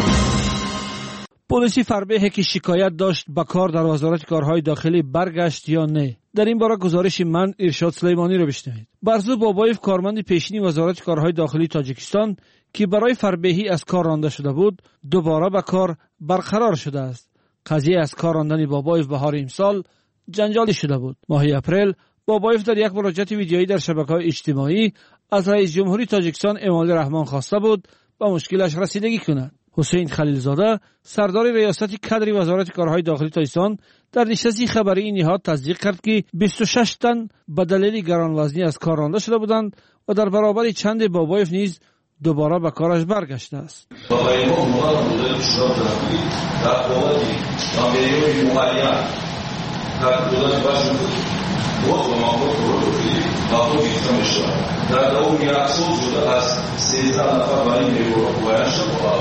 [SPEAKER 20] پلیس فربه که شکایت داشت به کار در وزارت کارهای داخلی برگشت یا نه؟ در این باره گزارش من ارشاد سلیمانی را بشنوید. برزو بابایف کارمند پیشینی وزارت کارهای داخلی تاجیکستان که برای فربهی از کار رانده شده بود دوباره به کار برقرار شده است. قضیه از کار راندن بابایف بهار امسال جنجالی شده بود. ماه اپریل بابایف در یک مراجعه ویدیویی در شبکه‌های اجتماعی از رئیس جمهوری تاجیکستان امامالی رحمان خواسته بود به مشکلش رسیدگی کند. حسین خلیلزاده سردار ریاست کادر وزارت کارهای داخلی تاجیکستان در نشست خبری این نهاد تصدیق کرد که بیست و شش تن به دلیل گرانوزنی از کار رانده شده بودند و در برابر چند بابایف نیز دوباره به کارش برگشته است.
[SPEAKER 21] در دوم یکسال شده از سیزده نفر برای نیروها باید شد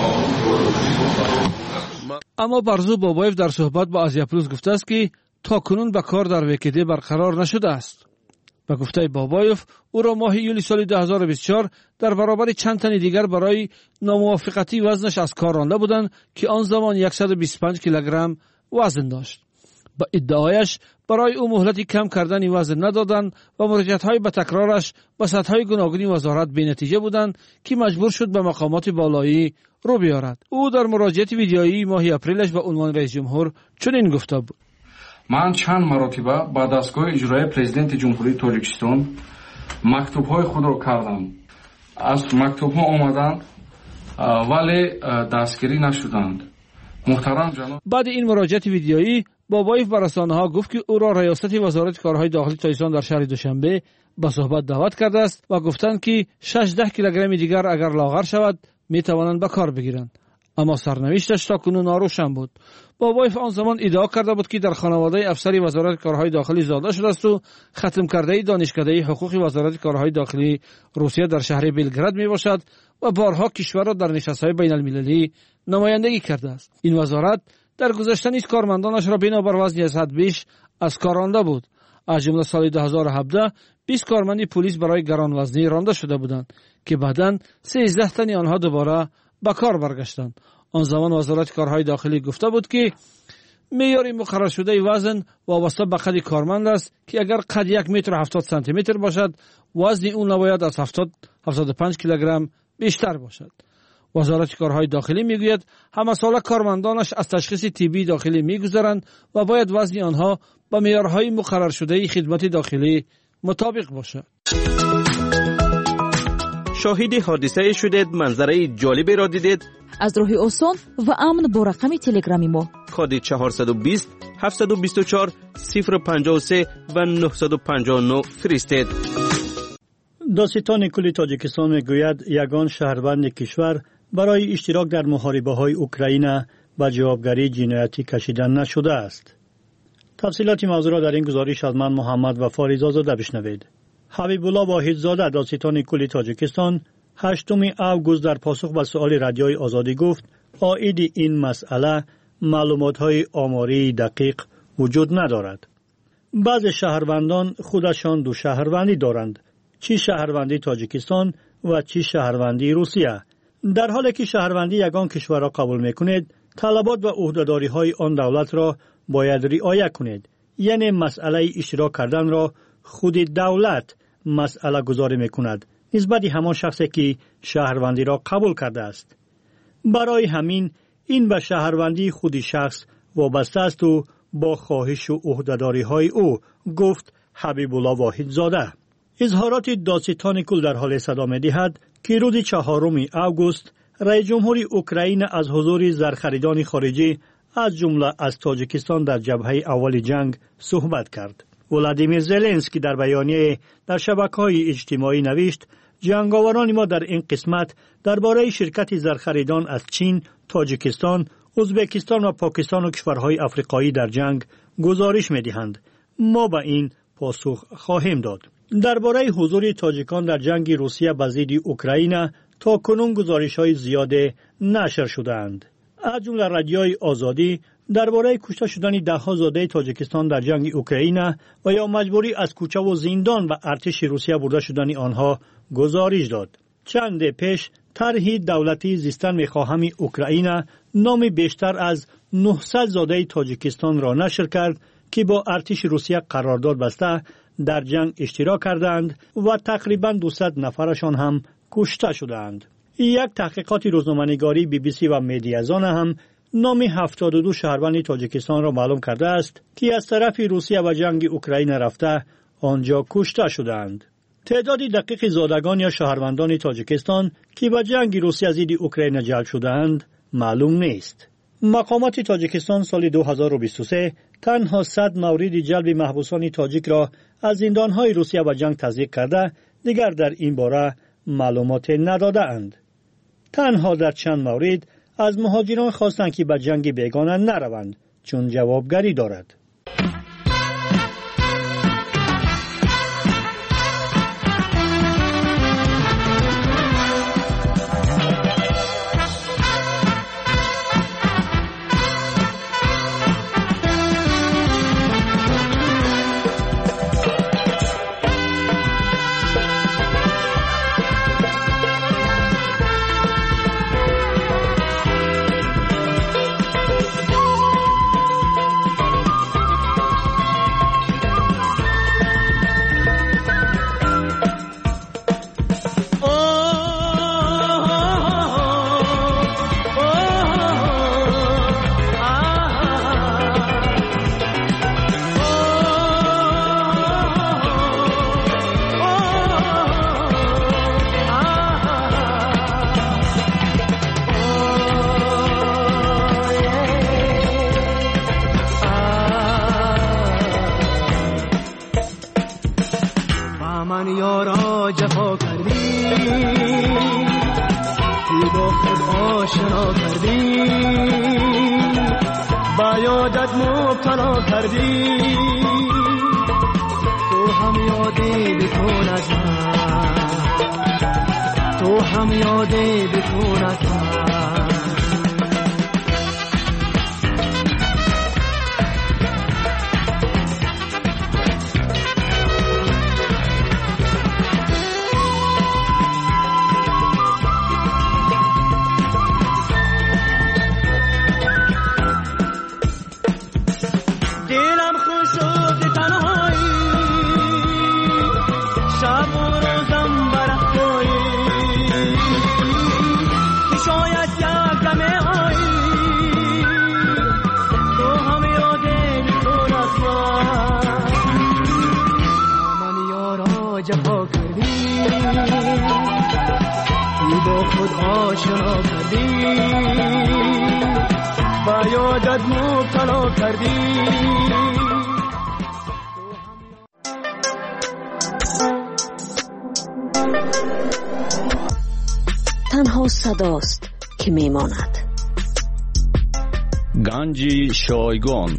[SPEAKER 20] اما برزو بابایف در صحبت با آزیا پلوس گفته است که تا کنون به کار در وکیده برقرار نشده است. به گفته بابایف او را ماه یولی سال دو هزار و بیست و چهار در برابر چند تن دیگر برای ناموافقتی وزنش از کار رانده بودند که آن زمان صد و بیست و پنج کیلوگرم وزن داشت. با ادعایش برای او مهلتی کم کردن وزن ندادند و مراجعت‌های به تکرارش به سطح‌های گوناگون وزارت بی نتیجه بودند که مجبور شد به مقامات بالایی رو بیارد. او در مراجعه ویدیویی ماه اپریلش به عنوان رئیس جمهور چنین گفته بود:
[SPEAKER 2] من چند مرتبه با دستگاه اجرایی پرزیدنت جمهوری تاجیکستان مکتوب‌های خود را کردم. از مکتوب‌ها آمدند ولی دستگیری نشدند. محترم جناب،
[SPEAKER 20] بعد این مراجعه ویدیویی بابایف به رسانه‌ها گفت که او را ریاست وزارت کارهای داخلی تاجیکستان در شهر دوشنبه به صحبت دعوت کرده است و گفتند که شانزده کیلوگرم دیگر اگر لاغر شود می توانند به کار بگیرند. اما سرنوشتش تا کنون ناروشن بود. بابایف آن زمان ادعا کرده بود که در خانواده افسری وزارت کارهای داخلی زاده شده است و ختم کرده دانشکده حقوق وزارت کارهای داخلی روسیه در شهر بلگراد می باشد و بارها کشور را در نشست‌های بین المللی نمایندگی کرده است. این وزارت در گذشته نیز کارمندانش را بنابر وزنی از حد بیش از کار رانده بود. از جمله سال دو هزار و هفده بیست کارمند پلیس برای گرانوزنی رانده شده بودند که بعداً سیزده تن آنها دوباره به کار برگشتند. آن زمان وزارت کارهای داخلی گفته بود که معیار مقرر شده وزن وابسته به قد کارمند است که اگر قد یک متر و هفتاد سانتی متر باشد وزن او نباید از هفتاد هفتاد و پنج کیلوگرم بیشتر باشد. وزارت کارهای داخلی میگوید همه ساله کارمندانش از تشخیص طبی داخلی میگذرند و باید وزن آنها با معیارهای مقرر شده خدمت داخلی مطابق باشد.
[SPEAKER 6] شاهد حادثه شدید، منظره جالبی را دیدید؟
[SPEAKER 18] از راه آسان و امن با رقم تلگرامی ما
[SPEAKER 6] کد چهارصد و بیست هفتصد و بیست و چهار صفر پنجاه و سه و نهصد و پنجاه و نه فرستید.
[SPEAKER 22] داستان کل تاجیکستان میگوید یگان شهروند کشور برای اشتراک در محاربه‌های اوکراین به جوابگری جنایتی کشیدن نشده است. تفصیلات موضوع را در این گزارش از من محمد وفا رضازاده بشنوید. حبیب الله واحدزاده داستان کل تاجیکستان هشتم اوگوست در پاسخ به سؤال رادیوی آزادی گفت عاید این مسئله معلومات‌های آماری دقیق وجود ندارد. بعض شهروندان خودشان دو شهروندی دارند، چی شهروندی تاجیکستان و چی شهروندی روسیه. در حالی که شهروندی یگان کشور را قبول میکنید، طلبات و عهده‌داری های آن دولت را باید رعایت کنید. یعنی مسئله اشتراک کردن را خود دولت مسئله گذاری میکند نسبت همان شخصی که شهروندی را قبول کرده است. برای همین این به شهروندی خود شخص وابسته است و با خواهش و عهده‌داری های او، گفت حبیب الله واحدزاده. اظهارات داستان کل در حال صدا می‌دهد که روز چهارم اوگوست رئیس جمهوری اوکراین از حضور زرخریدان خارجی از جمله از تاجیکستان در جبهه اول جنگ صحبت کرد. ولادیمیر زلنسکی در بیانیه در شبکه‌های اجتماعی نوشت جنگاوران ما در این قسمت درباره شرکت زرخریدان از چین، تاجیکستان، ازبکستان و پاکستان و کشورهای افریقایی در جنگ گزارش می‌دهند. ما به این پاسخ خواهیم داد. درباره حضور تاجیکان در جنگ روسیه با ضد اوکراین تا کنون گزارش‌های زیاد نشر شده‌اند. از جمله رادیوی آزادی درباره کشته شدن ده‌ها زاده تاجیکستان در جنگ اوکراین و یا مجبوری از کوچه و زندان و ارتش روسیه برده شدن آنها گزارش داد. چند پیش طرح دولتی زیستن می‌خواهم اوکراین نام بیشتر از نهصد زاده تاجیکستان را نشر کرد که با ارتش روسیه قرارداد بسته در جنگ اشتراک کردند و تقریباً دویست نفرشان هم کشته شدند. یک تحقیقات روزنامه‌نگاری بی بی سی و مدیازان هم نام هفتاد و دو شهروند تاجیکستان را معلوم کرده است که از طرف روسیه و جنگ اوکراین رفته آنجا کشته شدند. تعداد دقیق زادگان یا شهروندان تاجیکستان که به جنگ روسیه ضد اوکراین جلب شدند معلوم نیست. مقامات تاجیکستان سال دو هزار و بیست و سه تنها صد مورد جلب محبوسان تاجیک را از زندانهای روسیه و جنگ تصدیق کرده، دیگر در این باره معلومات نداده اند. تنها در چند مورد از مهاجران خواستند که به جنگ بیگانه نروند چون جوابگری دارد.
[SPEAKER 9] تنها صداست که میماند.
[SPEAKER 3] گنج شایگان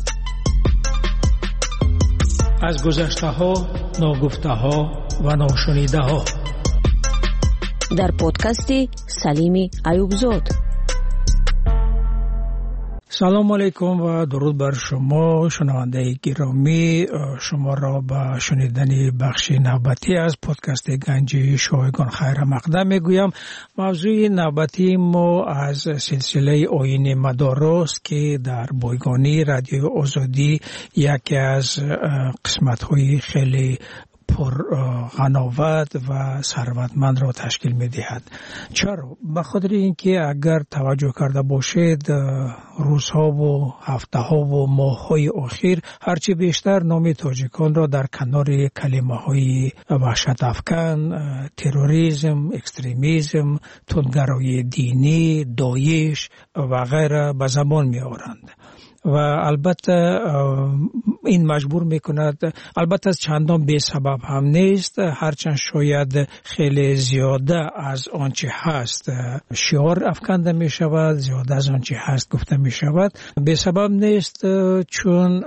[SPEAKER 10] از گذشته ها، ناگفته ها و ناشنیده ها
[SPEAKER 9] در پادکست سلیم ایوبزاد.
[SPEAKER 10] سلام علیکم و درود بر شما شنونده گرامی. شما را به شنیدن بخش نوبتی از پادکست گنج شایگان خیر مقدم میگویم. موضوع نوبتی ما از سلسله آیین مدارست که در بایگانی رادیو آزادی یکی از قسمت‌های خیلی پر غناوت و ثروتمند را تشکیل می دهد. چرا؟ به خاطر اینکه اگر توجه کرده باشید روزها و هفته ها و ماه های اخیر هرچی بیشتر نام تاجیکان را در کنار کلمه های وحشت افکن، تروریسم، اکستریمیسم، تندگرایی دینی، داعش و غیره به زبان می آورند. و البته این مجبور میکند، البته چندان به سبب هم نیست، هرچند شاید خیلی زیاده از آنچه هست شعار افکنده می شود، زیاده از آنچه هست گفته می شود. به سبب نیست، چون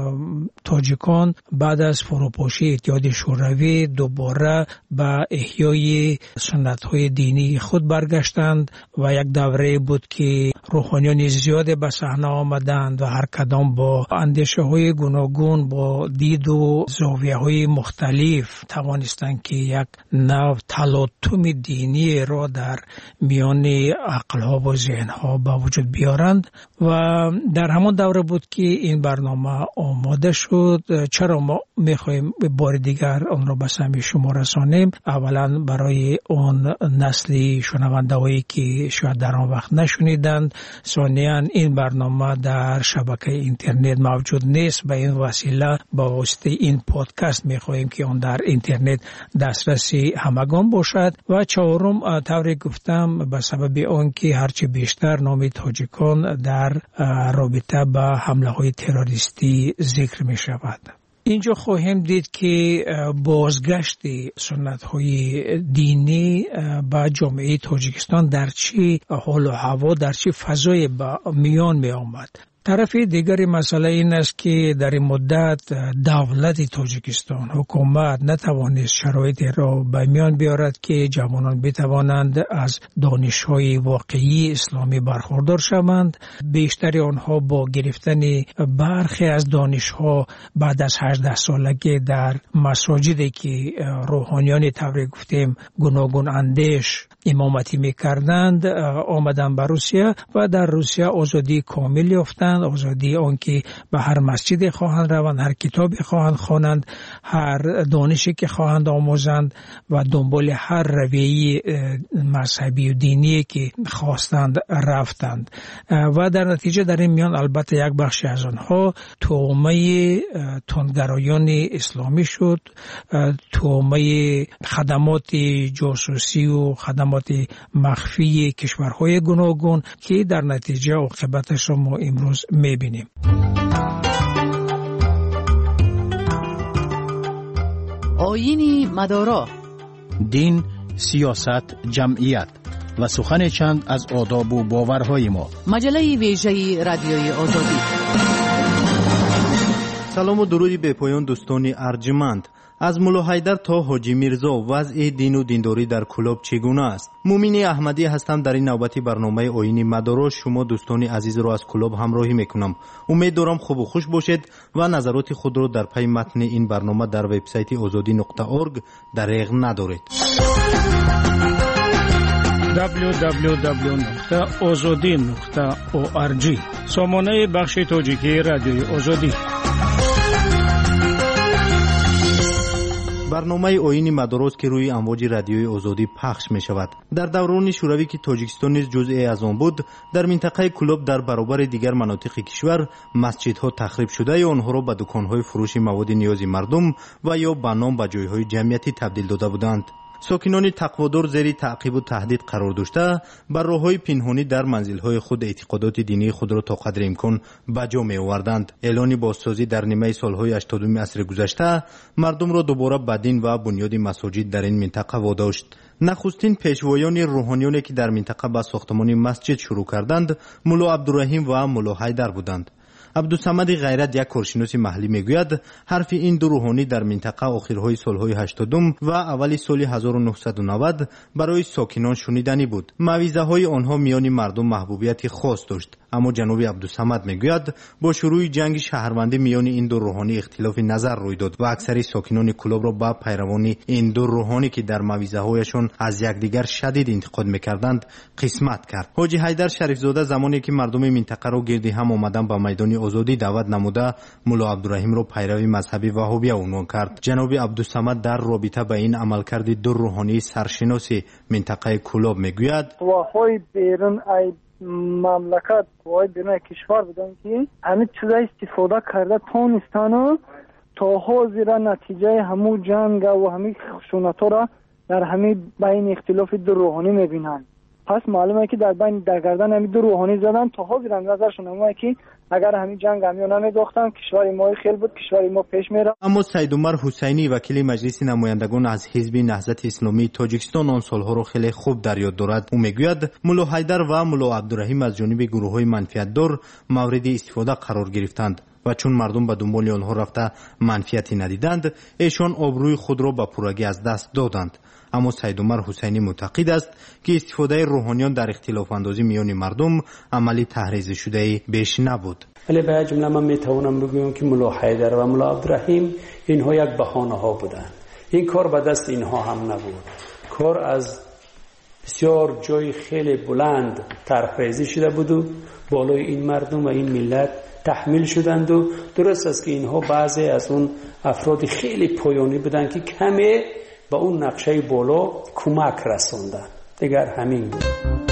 [SPEAKER 10] تاجیکان بعد از فروپاشی اتحاد شوروی دوباره به احیای سنت های دینی خود برگشتند و یک دوره بود که روحانیان زیاد به صحنه آمدند و هر کدام با اندیشه های گوناگون، با دید و زاویه های مختلف توانستند که یک نوع تلاطم دینی را در میان عقل ها و ذهن ها به وجود بیارند و در همان دوره بود که این برنامه آماده شد. چرا ما میخوایم بار دیگر آن را به سمع شما رسانیم؟ اولا برای اون نسلی شنونده هایی که شاید در آن وقت نشنیدند، ثانیاً این برنامه در شبکه اینترنت موجود نیست، به این وسیله با واسطه این پادکست میخواهیم که آن در اینترنت دسترسی همگان باشد و چهارم طوری گفتم به سبب آن که هرچی بیشتر نام تاجیکان در رابطه با حمله های تروریستی ذکر می شود. اینجا خواهیم دید که بازگشت سنت های دینی با جامعه تاجیکستان در چی حال و هوا، در چی فضای با میان می آمد. طرف دیگری مسئله این است که در این مدت دولت تاجیکستان، حکومت نتوانست شرایط را به میان بیارد که جوانان بتوانند از دانش‌های واقعی اسلامی برخوردار شوند. بیشتر آنها با گرفتن برخی از دانش‌ها بعد از هجده سالگی در مساجدی که روحانیان طوری گفتیم گوناگون اندیش امامتی می‌کردند آمدن به روسیه و در روسیه آزادی کامل یافتند، آزادی آنکه به هر مسجد خواهند روند، هر کتابی خواهند خواندند، هر دانشی که خواهند آموزند و دنبال هر رویه مذهبی و دینی که خواستند رفتند و در نتیجه در این میان البته یک بخشی از آنها تومه تندگرایان اسلامی شد، تومه خدمات جاسوسی و خدمات مخفی کشورهای گوناگون که در نتیجه عاقبتش را ما امروز میبینیم.
[SPEAKER 18] آیین مدارا،
[SPEAKER 19] دین، سیاست، جمعیت و سخن چند از آداب و باورهای ما.
[SPEAKER 18] مجله ویژه رادیوی آزادی.
[SPEAKER 19] سلام و درودی به پایان دوستان ارجمند. از مولا حیدر تا حاجی میرزا وضع دین و دینداری در کلاب چگونه است؟ مومین احمدی هستم. در این نوبتی برنامه آیین مدارا شما دوستان عزیز را از کلاب همراهی میکنم. امید دارم خوب و خوش باشید و نظرات خود را در پی متن این برنامه در وبسایت آزادی نقطه اورگ دریغ ندارید.
[SPEAKER 10] دبلیو دبلیو دبلیو نقطه آزادی نقطه اورگ سامانه بخش تاجیکی رادیوی آزادی.
[SPEAKER 19] برنامه آیین مدارات که روی امواج رادیوی آزادی پخش می شود. در دوران شوروی که تاجیکستان نیز جزئی از آن بود، در منطقه کلاب در برابر دیگر مناطق کشور مسجدها تخریب شده یا آنها را به دکانهای فروش مواد نیاز مردم و یا به نام به جایهای جمعیتی تبدیل داده بودند. ساکنان تقوادار زیر تعقیب و تهدید قرار داشته بر راه‌های پنهانی در منزل‌های خود اعتقادات دینی خود را تا قدر امکان به جا می‌آوردند. اعلان بازسازی در نیمه سال‌های هشتادم عصر گذشته مردم را دوباره به دین و بنیاد مساجد در این منطقه واداشت. نخستین پیشوایان روحانیانی که در منطقه به ساختمان مسجد شروع کردند مولا عبدالرحیم و مولا حیدر بودند. عبدالصمد غیرت یک کارشناس محلی میگوید حرف این دو روحانی در منطقه آخرهای سالهای هشتادم و اول سال هزار و نهصد و نود برای ساکنان شنیدنی بود. موعظه های آنها میان مردم محبوبیت خاص داشت. اما جناب عبدالصمد میگوید با شروع جنگ شهروندی میان این دو روحانی اختلاف نظر روی داد و اکثر ساکنان کلاب را با پیروانی این دو روحانی که در موعظه هایشان از یکدیگر شدید انتقاد میکردند قسمت کرد. حاجی حیدر شریف زاده زمانی که مردم منطقه را گردی هم آمدن به میدان آزادی دعوت نموده مولا عبدالرحیم را پیروی مذهبی وهابیه عنوان کرد. جناب عبدالصمد در رابطه با این عملکرد دو روحانی سرشناس منطقه کلاب میگوید
[SPEAKER 7] قواهای بیرون ای مملکت قوای بیرون کشور بودن که همه چیزا استفاده کرده تونستن تا حاضر نتیجه همو جنگ و همه خشونت‌ها را در همه بین اختلاف دو روحانی میبینن. پس معلومه که در بین در گردن همین دو روحانی زدن تا حاضر نظرشون همه که اگر همین جنگ همیو نمیداختن کشور ما خیلی بود، کشور ما پیش میره.
[SPEAKER 19] اما سید عمر حسینی وکیل مجلس نمایندگان از حزب نهضت اسلامی تاجیکستان آن سالها را خیلی خوب در یاد دارد. او میگوید ملا حیدر و ملا عبدالرحیم از جانب گروه‌های منفعت‌دار مورد استفاده قرار گرفتند و چون مردم به دنبال آنها رفته منفعتی ندیدند، ایشان آبروی خود را به پورگی از دست دادند. اما سید عمر حسینی معتقد است که استفاده روحانیان در اختلاف اندازی میان مردم عملی تحریض شده بیش نبود.
[SPEAKER 11] ولی به جمله من میتوانم بگویم که ملا حیدر و ملا عبدالرحیم اینها یک بهانه ها بودند. این کار به دست اینها هم نبود. کار از بسیار جای خیلی بلند طرحریزی شده بود و بالای این مردم و این ملت تحمیل شدند و درست است که اینها بعضی از اون افراد خیلی پایانی بودند که کمی با اون نقشه بالا کمک رساندن. دیگر همین بود.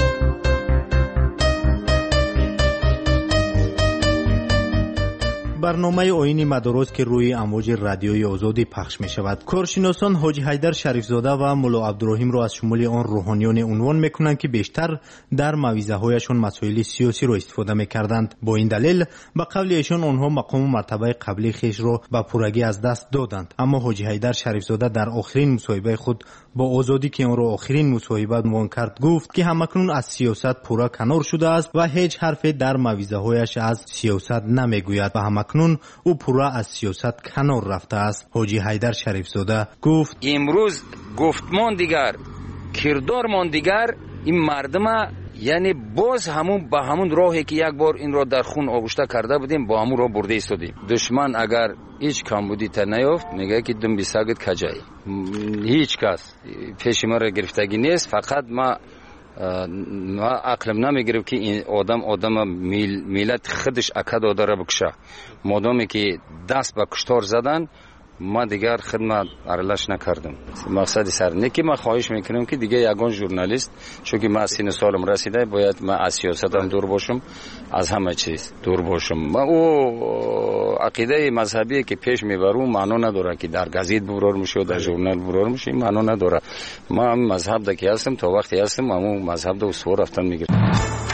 [SPEAKER 19] برنامه آیین مدارس که روی امواج رادیوی آزادی پخش می شود. کارشناسان حاجی حیدر شریفزاده و ملا عبدالرحیم را از شمول آن روحانیان عنوان می کنند که بیشتر در موعظه هایشان مسائل سیاسی را استفاده می کردند. با این دلیل به قول ایشان آنها مقام و مرتبه قبلی خیش را به پورگی از دست دادند. اما حاجی حیدر شریفزاده در آخرین مصاحبه خود با آزادی که آن را آخرین مصاحبه عنوان کرد گفت که همکنون از سیاست پورا کنار شده است و هیچ حرفی در موعظه هایش از سیاست نمی گوید و همکنون او پورا از سیاست کنار رفته است. حاجی حیدر شریفزاده گفت
[SPEAKER 13] امروز گفتمان دیگر، کردارمان دیگر، این مردم یعنی باز همون با همون راهی که یک بار این را در خون آغشته کرده بودیم با همون را برده ایستادیم. دشمن اگر هیچ کمبودی تا نیافت میگه که دم بیساگت کجایی، هیچ کس پیش ما را گرفتگی نیست. فقط ما ما عقلم نمیگیره که این آدم آدم میل میلت خودش اکد داره بکشه. مادامی که دست به کشتار زدن ما دیگر خدمت ارلش نکردم. مقصد سر که ما خواهش میکنم که دیگه یگان ژورنالیست، چون که ما سین سالم رسیده باید ما از سیاست هم دور باشم، از همه چیز دور باشم. ما او عقیده مذهبی که پیش میبرم معنا نداره که در گزیت برار میشه و در ژورنال برار میشه، معنا نداره. ما مذهب دکی هستم تا وقتی هستم اما مذهب دو سور رفتن میگیرم.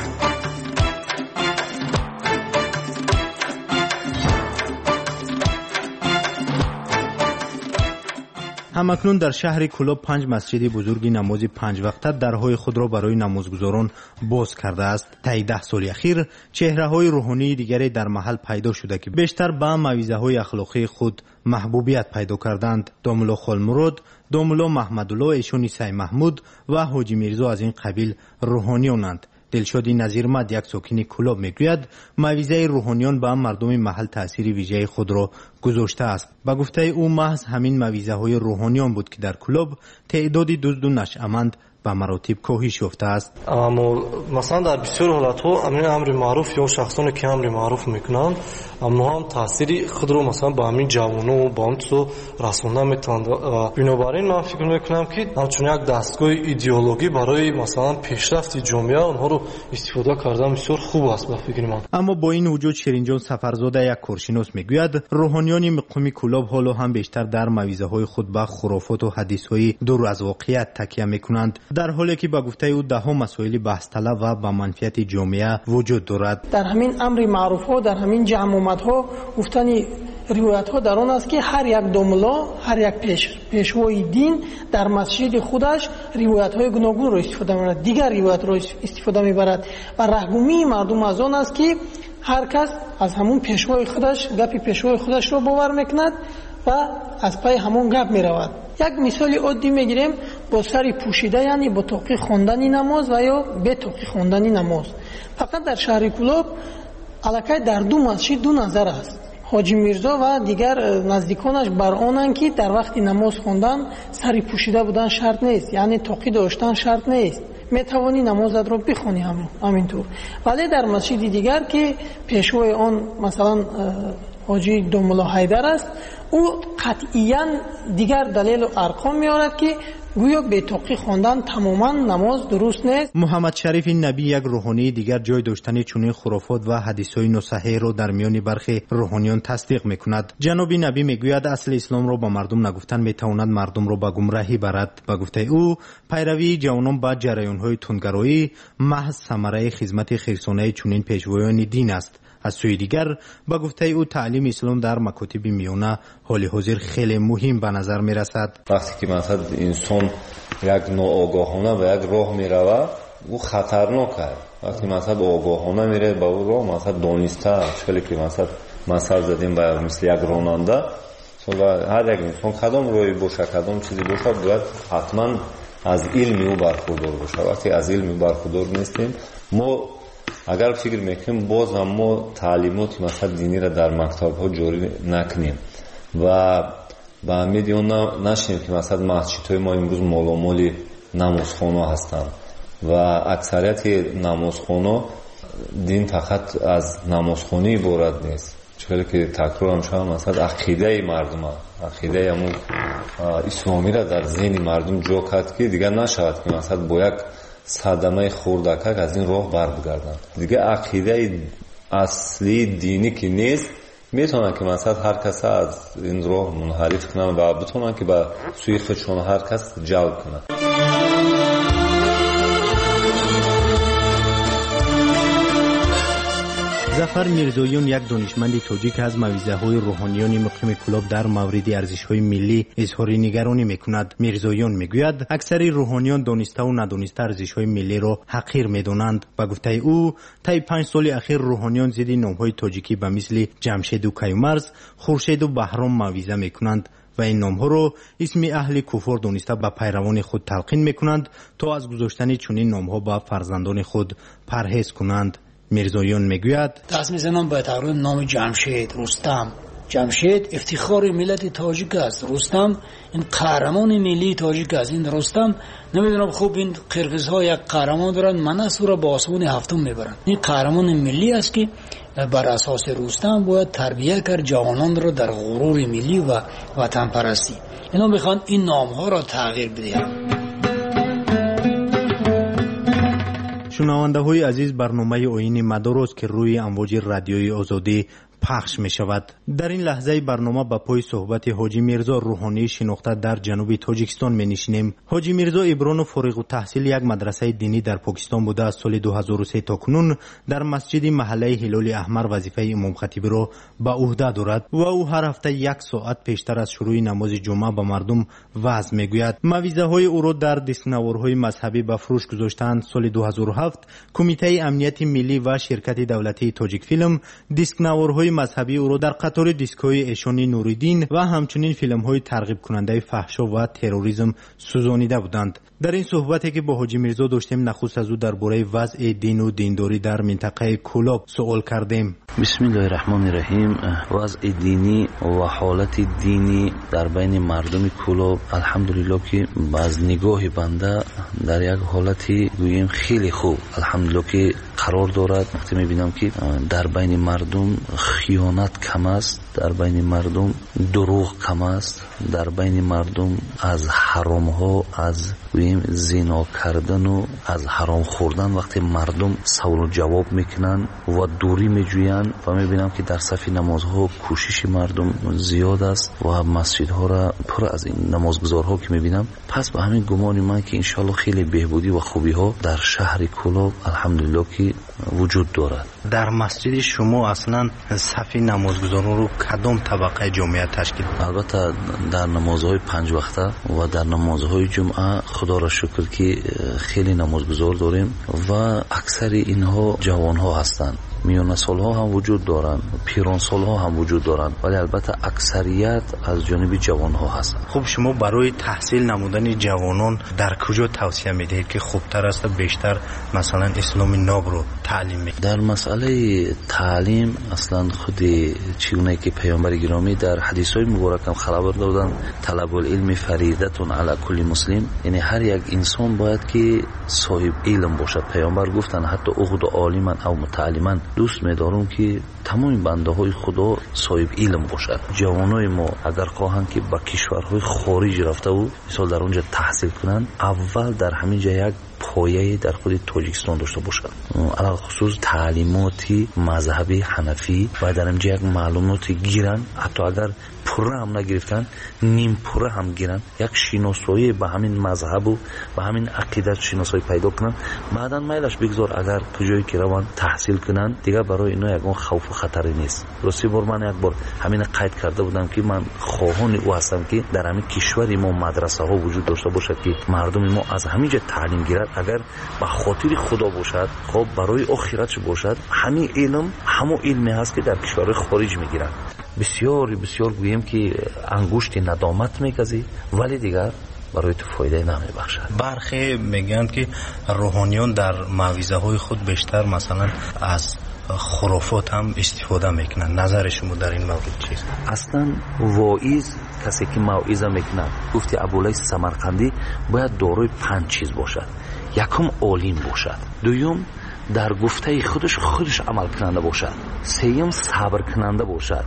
[SPEAKER 19] همکنون در شهر کلوب پنج مسجد بزرگ نماز پنج وقته درهای خود را برای نمازگزاران باز کرده است. طی ده سال اخیر چهره های روحانی دیگری در محل پیدا شده که بیشتر به موعظه های اخلاقی خود محبوبیت پیدا کردند. داملا خالمراد، داملا محمدالله ایشون عیسی محمود و حاجی میرزا از این قبیل روحانیانند. دلشادی نظیرمد یک ساکن کلوب میگوید موعظه روحانیان به مردم محل تأثیر ویژه خود را گذاشته است. با گفته او محض همین موعظه های روحانیان بود که در کلوب تعدادی دزد و نشأمند به مراتب کاهش یافته است.
[SPEAKER 23] اما مثلا در بسیار حالت ها امر امر معروف یا شخصانی که امر معروف میکنند اما هم تاثیر خود رو مثلا با همین جوانو و با اون تو رسوندن میتونند. بنابراین من فکر میکنم که همچون یک دستگاه ایدئولوژی برای مثلا پیشرفت جامعه اونها رو استفاده کردن بسیار خوب است به فکر من.
[SPEAKER 19] اما با این وجود شیرینجان سفرزاده یک کارشناس میگوید روحانیان مقام کلوب حالا هم بیشتر در موعظه های خود به خرافات و حدیث های دور از واقعیت تکیه میکنند، در حالی که با گفته او ده ها مسائل بحث طلب و با منفعت جامعه وجود دارد.
[SPEAKER 24] در همین امر معروف ها، در همین جمع آمد ها گفتن روایت ها در آن است که هر یک دوملا، هر یک پیش پیشوای دین در مسجد خودش روایت های گوناگون را استفاده می‌برد، دیگر روایت را استفاده می‌برد و رهگمی مردم از آن است که هر کس از همون پیشوای خودش گپی پیشوای خودش را باور میکند و از پای همون گپ میرود. یک مثال عادی میگیریم با سری پوشیده، یعنی با توقی خواندن نماز و یا به توقی خواندن نماز. فقط در شهر کلوب الکی در دو مسجد دو نظر است. حاجی میرزا و دیگر نزدیکانش بر آنند که در وقت نماز خواندن سری پوشیده بودن شرط نیست، یعنی توقی داشتن شرط نیست، میتوانی نمازت رو بخونی همین همینطور. ولی در مسجد دیگر که پیشوای آن مثلا حاجی دوملا حیدر است، او قطعیاً دیگر دلیل و ارقام میارد که گویا به توقی خواندن تماما نماز درست نیست.
[SPEAKER 19] محمد شریف نبی یک روحانی دیگر جای داشتن چنین خرافات و حدیث‌های ناصحیح را در میان برخی روحانیان تصدیق میکند. جناب نبی میگوید اصل اسلام را با مردم نگفتن میتواند مردم را به گمراهی برد. با گفته او پیروی جوانان با جریان‌های تندگرایی محض ثمره خدمت خیرسانه چنین پیشوایان دین است از سوی دیگر با گفته او تعلیم اسلام در مکاتب میانه حال حاضر خیلی مهم به نظر می رسد.
[SPEAKER 1] وقتی که مثلا انسان یک ناآگاهانه به یک راه می رود او خطرناک است. وقتی مثلا آگاهانه میره با او راه مثلا دانسته چلی که مثلا مثلا زدیم با مثل یک راننده هر یک انسان کدام راهی باشه کدام چیزی باشه باید حتما از علم او برخوردار باشه. وقتی از علم برخوردار نیستیم ما اگر فکر میکنیم باز هم ما تعلیمات مثلا دینی را در مکتب ها جاری نکنیم و به امید اون نشیم که مثلا مسجد های ما امروز مالامالی نمازخانه هستند و اکثریت نمازخانه دین فقط از نمازخانه عبارت نیست، چون که تکرار هم شد مثلا عقیده مردم عقیده همون اسلامی را در ذهن مردم جا کرد که دیگه نشود که مثلا با یک صدمه خوردکک از این راه بر بگردن. دیگه عقیده اصلی دینی که نیست میتونن که مثلا هر کس از این راه منحرف کنن و بتونن که به سوی خودشون هر کس جلب کنن.
[SPEAKER 19] ظفر میرزویان یک دانشمند تاجیک از موعظه‌های روحانیان مقیم کلاب در مورد ارزش‌های ملی اظهار نگرانی می‌کند. میرزویان میگوید اکثر روحانیان دانسته و ندانسته ارزش‌های ملی را حقیر می‌دانند. با گفته او طی پنج سال اخیر روحانیان ضد نام‌های تاجیکی به مثل جمشید و کیومرث، خورشید و بهرام موعظه می‌کنند و این نام‌ها را اسم اهل کفر دانسته به پیروان خود تلقین می‌کنند تا از گذاشتن چنین نام‌ها به فرزندان خود پرهیز کنند. میرزویان میگوید
[SPEAKER 8] دست میزنم به تقریبا نام جمشید، رستم. جمشید افتخار ملت تاجیک است. رستم این قهرمان ملی تاجیک است. این رستم نمیدونم خوب این قرقیزها یک قهرمان دارن، منصور را با آسمان هفتم میبرن. این قهرمان ملی است که بر اساس رستم باید تربیت کرد جوانان را در غرور ملی و وطن پرستی. اینا میخوان این نام ها را تغییر بدهند.
[SPEAKER 19] شنونده های عزیز، برنامه آیین مدارس که روی امواج رادیوی آزادی پخش می شود. در این لحظه برنامه با پای صحبت حاجی میرزا روحانی شناخته در جنوب تاجیکستان می نشینیم. حاجی میرزا ابران فارغ التحصیل یک مدرسه دینی در پاکستان بوده از سال دو هزار و سه تا کنون در مسجد محله هلال احمر وظیفه امام خطیب را به عهده دارد و او هر هفته یک ساعت پیشتر از شروع نماز جمعه به مردم وعظ می گوید. موعظه های او را در دیسکنوارهای مذهبی به فروش گذاشتند. سال دو هزار و هفت کمیته امنیت ملی و شرکت دولتی تاجیک فیلم دیسکنوارهای مذهبی او را در قطار دیسکوی ایشانی نوریدین و همچنین فیلم های ترغیب کننده فحشا و تروریسم سوزانیده بودند. در این صحبتی که با حاجی میرزا داشتیم نخست از او درباره وضع دین و دینداری در منطقه کولاب سوال کردیم.
[SPEAKER 3] بسم الله الرحمن الرحیم. وضع دینی و حالت دینی در بین مردم کولاب الحمدلله که باز نگاه بنده در یک حالتی گوییم خیلی خوب الحمدلله که قرار دارد. وقتی میبینم که در بین مردم خیانت کم است، در بین مردم دروغ کم است، در بین مردم از حرام ها از گوییم زنا کردن و از حرام خوردن وقتی مردم سوال و جواب میکنن و دوری میجوین و میبینم که در صف نمازها کوشش مردم زیاد است و مسجدها را پر از این نمازگزارها که میبینم. پس به همین گمان من که انشالله خیلی بهبودی و خوبی ها در شهر کولاب الحمدلله که وجود دارد.
[SPEAKER 19] در مسجد شما اصلا صف نمازگزاران رو کدام طبقه جامعه تشکیل؟
[SPEAKER 3] البته در نمازهای پنج وقته و در نمازهای جمعه خدا را شکر که خیلی نمازگزار داریم و اکثر اینها جوان ها هستند. میان سال ها هم وجود دارند، پیران سال ها هم وجود دارند، ولی البته اکثریت از جانب جوان ها هستند.
[SPEAKER 19] خب شما برای تحصیل نمودن جوانان در کجا توصیه میدهید که خوبتر است بیشتر مثلا اسلام ناب رو تعلیم میدهید؟
[SPEAKER 3] در مسئله تعلیم اصلا خود چگونه که پیامبر گرامی در حدیث های مبارک هم خبر دادن طلب العلم فریضه علی کل مسلم، یعنی هر یک انسان باید که صاحب علم باشد. پیامبر گفتن حتی اغد عالما او متعلما، دوست می‌دارم که تمام بنده های خدا صاحب علم باشد. جوانای ما اگر خواهند که به کشورهای خارج رفته و مثلا در اونجا تحصیل کنند، اول در همین جا یک پایه در خود تاجیکستان داشته باشند، علاوه خصوص تعلیماتی مذهبی حنفی و در اینجا یک معلوماتی گیرن. حتی اگر پره هم نگرفتن، نیم پره هم گیرن، یک شناسایی به همین مذهب و به همین عقیدت شناسایی پیدا کنن. بعداً میلش بگذار اگر تو جایی که روان تحصیل کنن دیگه برای اینا یگان خوف و خطری نیست. راستی بار من یک بار همین قید کرده بودم که من خواهان او هستم که در همین کشور ما مدرسه ها وجود داشته باشد که مردم ما از همینجا تعلیم گیرد، اگر به خاطر خدا باشد، خب برای آخرتش باشد. همین علم همون علمی هست که در کشور خارج میگیرن. بسیار بسیار گویم که انگشت ندامت میکزی ولی دیگر برای تو فایده نمیبخشد.
[SPEAKER 19] برخی میگن که روحانیان در موعظه های خود بیشتر مثلا از خرافات هم استفاده میکنن. نظر شما در این مورد چیست؟
[SPEAKER 3] اصلا واعظ کسی که موعظه میکنه، گفتی ابولیث سمرقندی، باید دارای پنج چیز باشد. یکم عالم باشد، دوم در گفته خودش خودش عمل کننده باشد، سوم صبر کننده باشد،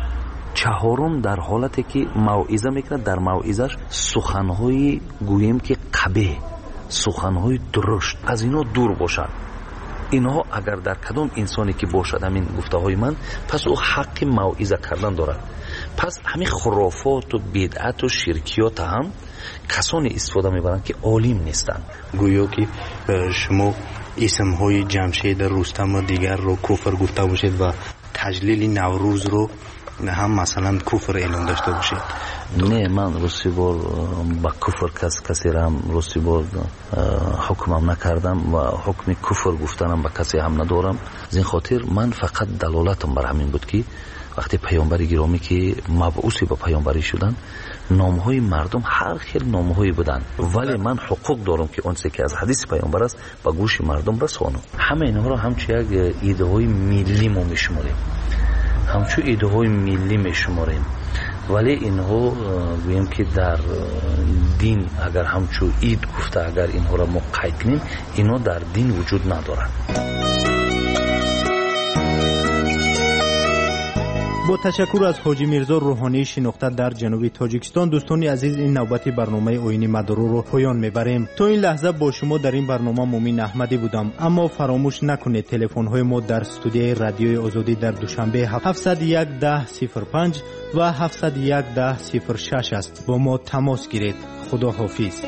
[SPEAKER 3] چهارم در حالتی که موعظه میکنه در موعظش سخنهای گویم که قبیح، سخنهای درشت از اینا دور باشد. اینها اگر در کدام انسانی که باشد همین گفته های من، پس او حق موعظه کردن دارد. پس همین خرافات و بدعت و شرکیات هم کسانی استفاده میبرند که عالم نیستند.
[SPEAKER 19] گویا که شما اسم های جمشید، رستم و دیگر رو کفر گفته باشید و تجلیل نوروز رو هم مثلا کفر اعلام داشته باشید.
[SPEAKER 3] نه، من روسی بار با کفر کس کسی را هم روسی بار حکمم نکردم و حکم کفر گفتنم با کسی هم ندارم. از این خاطر من فقط دلالتم بر همین بود که وقتی پیامبر گرامی که مبعوثی با پیامبری شدن، نامهای مردم هر خیل نامهایی بودن، ولی من حقوق دارم که اونچه که از حدیث پیامبر است با گوش مردم رسانم. همه اینها را همچون یک ایده های ملی ما میشماریم، همچون ایده های ملی میشماریم، ولی اینها گویم که در دین اگر همچون اید گفته اگر اینها را ما قید کنیم، اینها در دین وجود ندارند.
[SPEAKER 19] با تشکر از حاجی میرزا روحانی شناخته در جنوب تاجیکستان، دوستان عزیز این نوبت برنامه اوینی مدارو رو پایان میبریم. تا این لحظه با شما در این برنامه مومین احمدی بودم، اما فراموش نکنید تلفن های ما در استودیوی رادیوی آزادی در دوشنبه هفتصد و یک ده صفر پنج و هفتصد و یک ده صفر شش است. با ما تماس گیرید. خدا حافظ.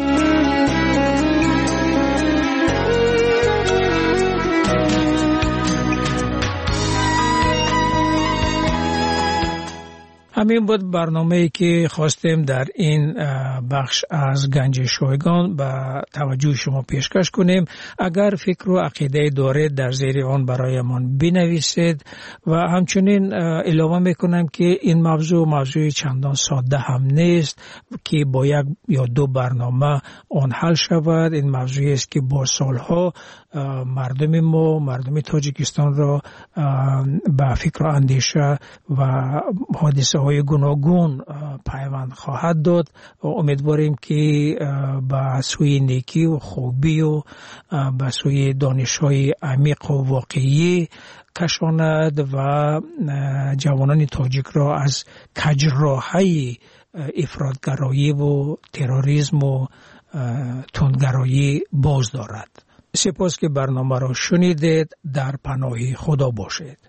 [SPEAKER 10] همین بود برنامه‌ای که خواستیم در این بخش از گنج شایگان به توجه شما پیشکش کنیم. اگر فکر و عقیده دارید در زیر آن برایمان بنویسید و همچنین اعلام میکنم که این موضوع موضوع چندان ساده هم نیست که با یک یا دو برنامه آن حل شود. این موضوعی است که با سالها مردم ما، مردم تاجیکستان را به فکر و اندیشه و حادثه های گوناگون پیوند خواهد داد و امیدواریم که به سوی نیکی و خوبی و به سوی دانش های عمیق و واقعی کشاند و جوانان تاجیک را از کجراهای افراطگرایی و تروریسم و تندگرایی باز دارد. سپاس که برنامه را شنیدید. در پناه خدا باشید.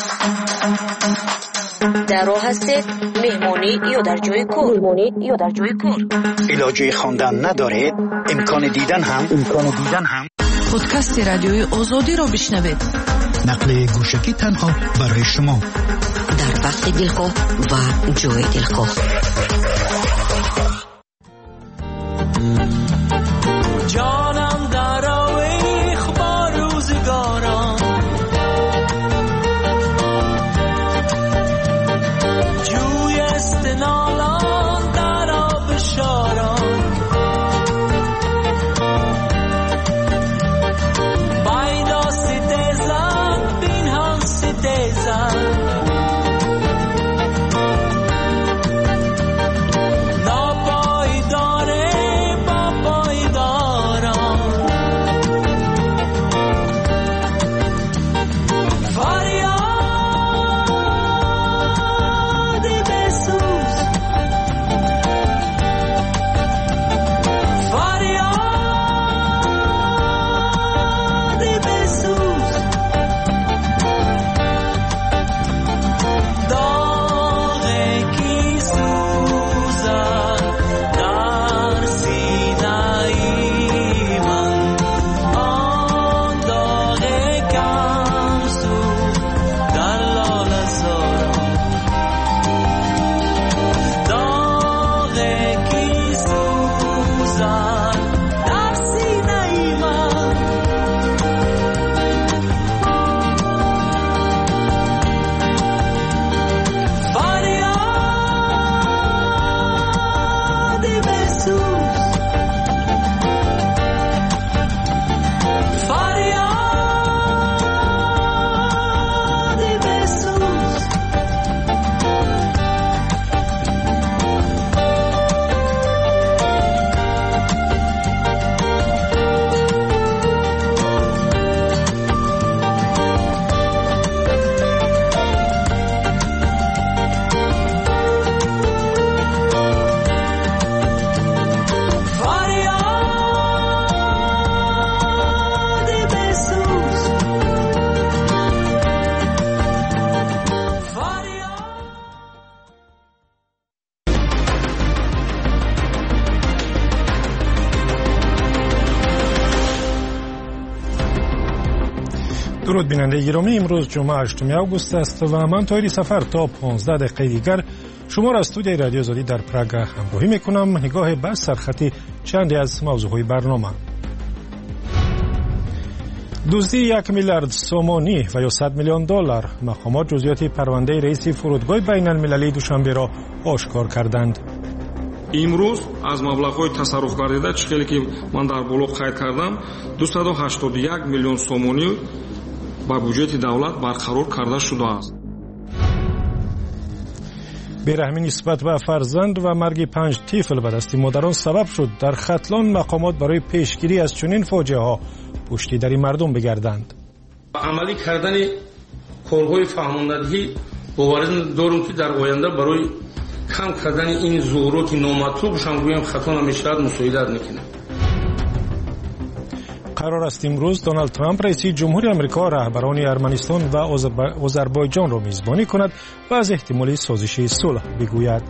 [SPEAKER 9] در راه هستید، مهمانی یا در جای کار، مهمانی یا در جای کار،
[SPEAKER 4] علاجه خواندن ندارید، امکان دیدن هم امکان دیدن هم
[SPEAKER 12] پادکست رادیوی آزادی را بشنوید.
[SPEAKER 4] نقل گوشکی تنها برای شما
[SPEAKER 9] در وقت دلخواه و جای دلخواه.
[SPEAKER 14] جانم در آویخ با روزگاران، جوی استنالان در آب شاران، بایدا ستیزن بینهان ستیزن،
[SPEAKER 5] درود بیننده گرامی، امروز جمعه هشتم آگوست است و من طاهری سفر تا پانزده دقیقه دیگر شما را از استودیوی رادیو آزادی در پراگ همراهی میکنم. نگاه به سرخط چندی از موضوعهای برنامه. دزدی یک میلیارد سومانی و یا صد میلیون دلار، مقامات جزئیات پرونده رئیس فرودگاه بین المللی دوشنبه را آشکار کردند.
[SPEAKER 2] امروز از маблағҳои тасарруф гардида чӣ хеле ки ман дар боло қайд кардам дусаду ҳаштоду як миллион сомонӣ ба бюҷети давлат барқарор карда шудааст.
[SPEAKER 5] бераҳмӣ нисбат ба фарзанд ва марги панҷ тифл ба дасти модарон сабаб шуд дар хатлон мақомот барои пешгирӣ аз чунин фоҷиаҳо пуштидари мардум бигарданд.
[SPEAKER 15] амалӣ кардани корҳои фаҳмондагӣ боварӣ дорем ки дар оянда барои кам кардани ин зуҳуроти номатлубшам гӯям хато намешавад мусоидат мекунад.
[SPEAKER 5] қарор аст имрӯз Доналд Трамп раиси ҷумҳури Амрико раҳбарони Арманистон ва Озарбойҷонро мизбонӣ кунад ва аз эҳтимоли созиши сулҳ бигӯяд.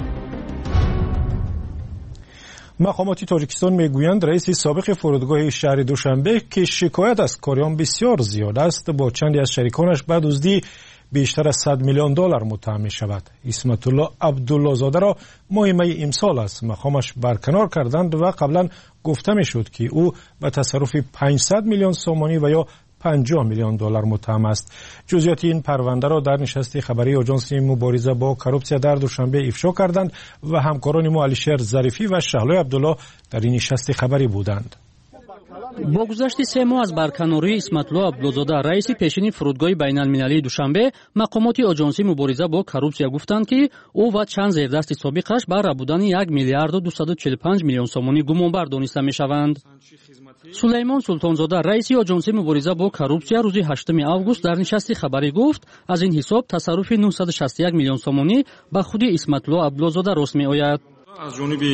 [SPEAKER 5] мақомоти Тоҷикистон мегӯянд раиси собиқи фурудгоҳи шаҳри Душанбе ки шикоят аз корион бисёр зиёд аст, бо чанде аз шариконаш ба дуздии بیشتر از صد میلیون دلار متهم می شود. اسمت الله عبدالله‌زاده را ماه می امسال از مقامش برکنار کردند و قبلا گفته می شد که او به تصرف پانصد میلیون سومانی و یا پنجاه میلیون دلار متهم است. جزئیات این پرونده را در نشست خبری آژانس مبارزه با کروپسیا در دوشنبه افشا کردند و همکاران ما علیشیر ظریفی و شهلای عبدالله در این نشست خبری بودند.
[SPEAKER 16] бо гузашти се моҳ аз барканории исматло абдуллозода раиси пешини фурудгоҳи байналмилалии душанбе, мақомоти оҷонсии мубориза бо коррупсия гуфтанд ки ӯ ва чанд зердасти собиқаш баҳра будани як миллиарду дусаду чилу панҷ миллион сомонӣ гумонбар дониста мешаванд. сулаймон султонзода раиси оҷонсии мубориза бо коррупсия рӯзи ҳаштуми август дар нишасти хабарӣ гуфт аз ин ҳисоб тасарруфи нуҳсаду шасту як миллион сомонӣ ба худи исматло абдуллозода рост меояд.
[SPEAKER 2] аз ҷониби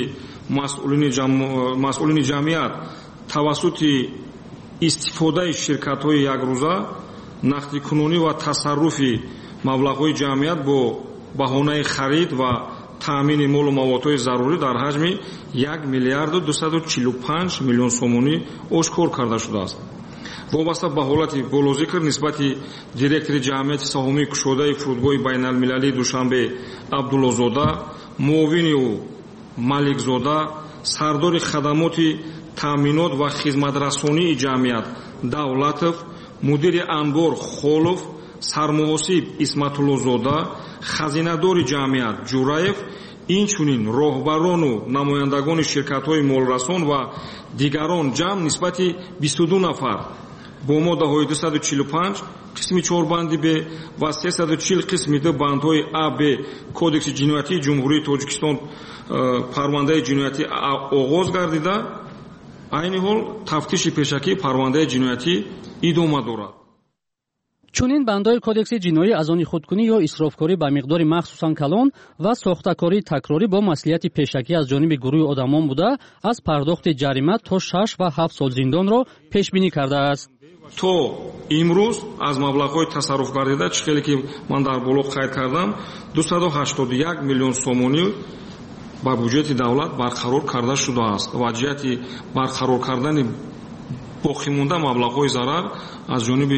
[SPEAKER 2] масъулини ҷамъият тавассути истифодаи ширкатҳои якрӯза нақдикунунӣ ва тасарруфи маблағҳои ҷамъият бо баҳонаи харид ва таъмини молу маводҳои зарурӣ дар ҳаҷми як миллиарду дусаду чилу панҷ миллион сомонӣ ошкор карда шудааст. вобаста ба ҳолати болозикр нисбати директори ҷамъияти саҳомии кушодаи фурудгоҳи байналмилалии душанбе абдуллозода, муовини ӯ маликзода, сардори хадамоти таъминот ва хизматрасонии ҷамъият давлатов, мудири анбор холов, сармуҳосиб исматуллозода, хазинадори ҷамъият ҷураев, инчунин роҳбарону намояндагони ширкатҳои молрасон ва дигарон ҷамъ нисбати бисту ду нафар бо моддаҳои дусаду чилу панҷ қисми чорбанди б ва сесаду чил қисми д бандҳои а б кодекси ҷиноятии ҷумҳурии Тоҷикистон парвандаи ҷиноятӣ оғоз гардида айни ҳол тафтиши пешакии парвандаи ҷиноятӣ идома дорад.
[SPEAKER 16] чунин бандҳои кодекси ҷиноӣ аз они худкунӣ ё исрофкорӣ ба миқдори махсусан калон ва сохтакории такрорӣ бо маслиҳати пешакӣ аз ҷониби гурӯҳи одамон буда аз пардохти ҷарима то шаш ва ҳафт сол зиндонро пешбинӣ кардааст.
[SPEAKER 2] то имрӯз аз маблағҳои тасарруф гардида чӣ хеле ки ман дар боло қайд кардам дусаду ҳаштоду як миллион сомонӣ ба бюҷети давлат барқарор карда шудааст. ва ҷиҳати барқарор кардани боқимонда маблағҳои зарар аз ҷониби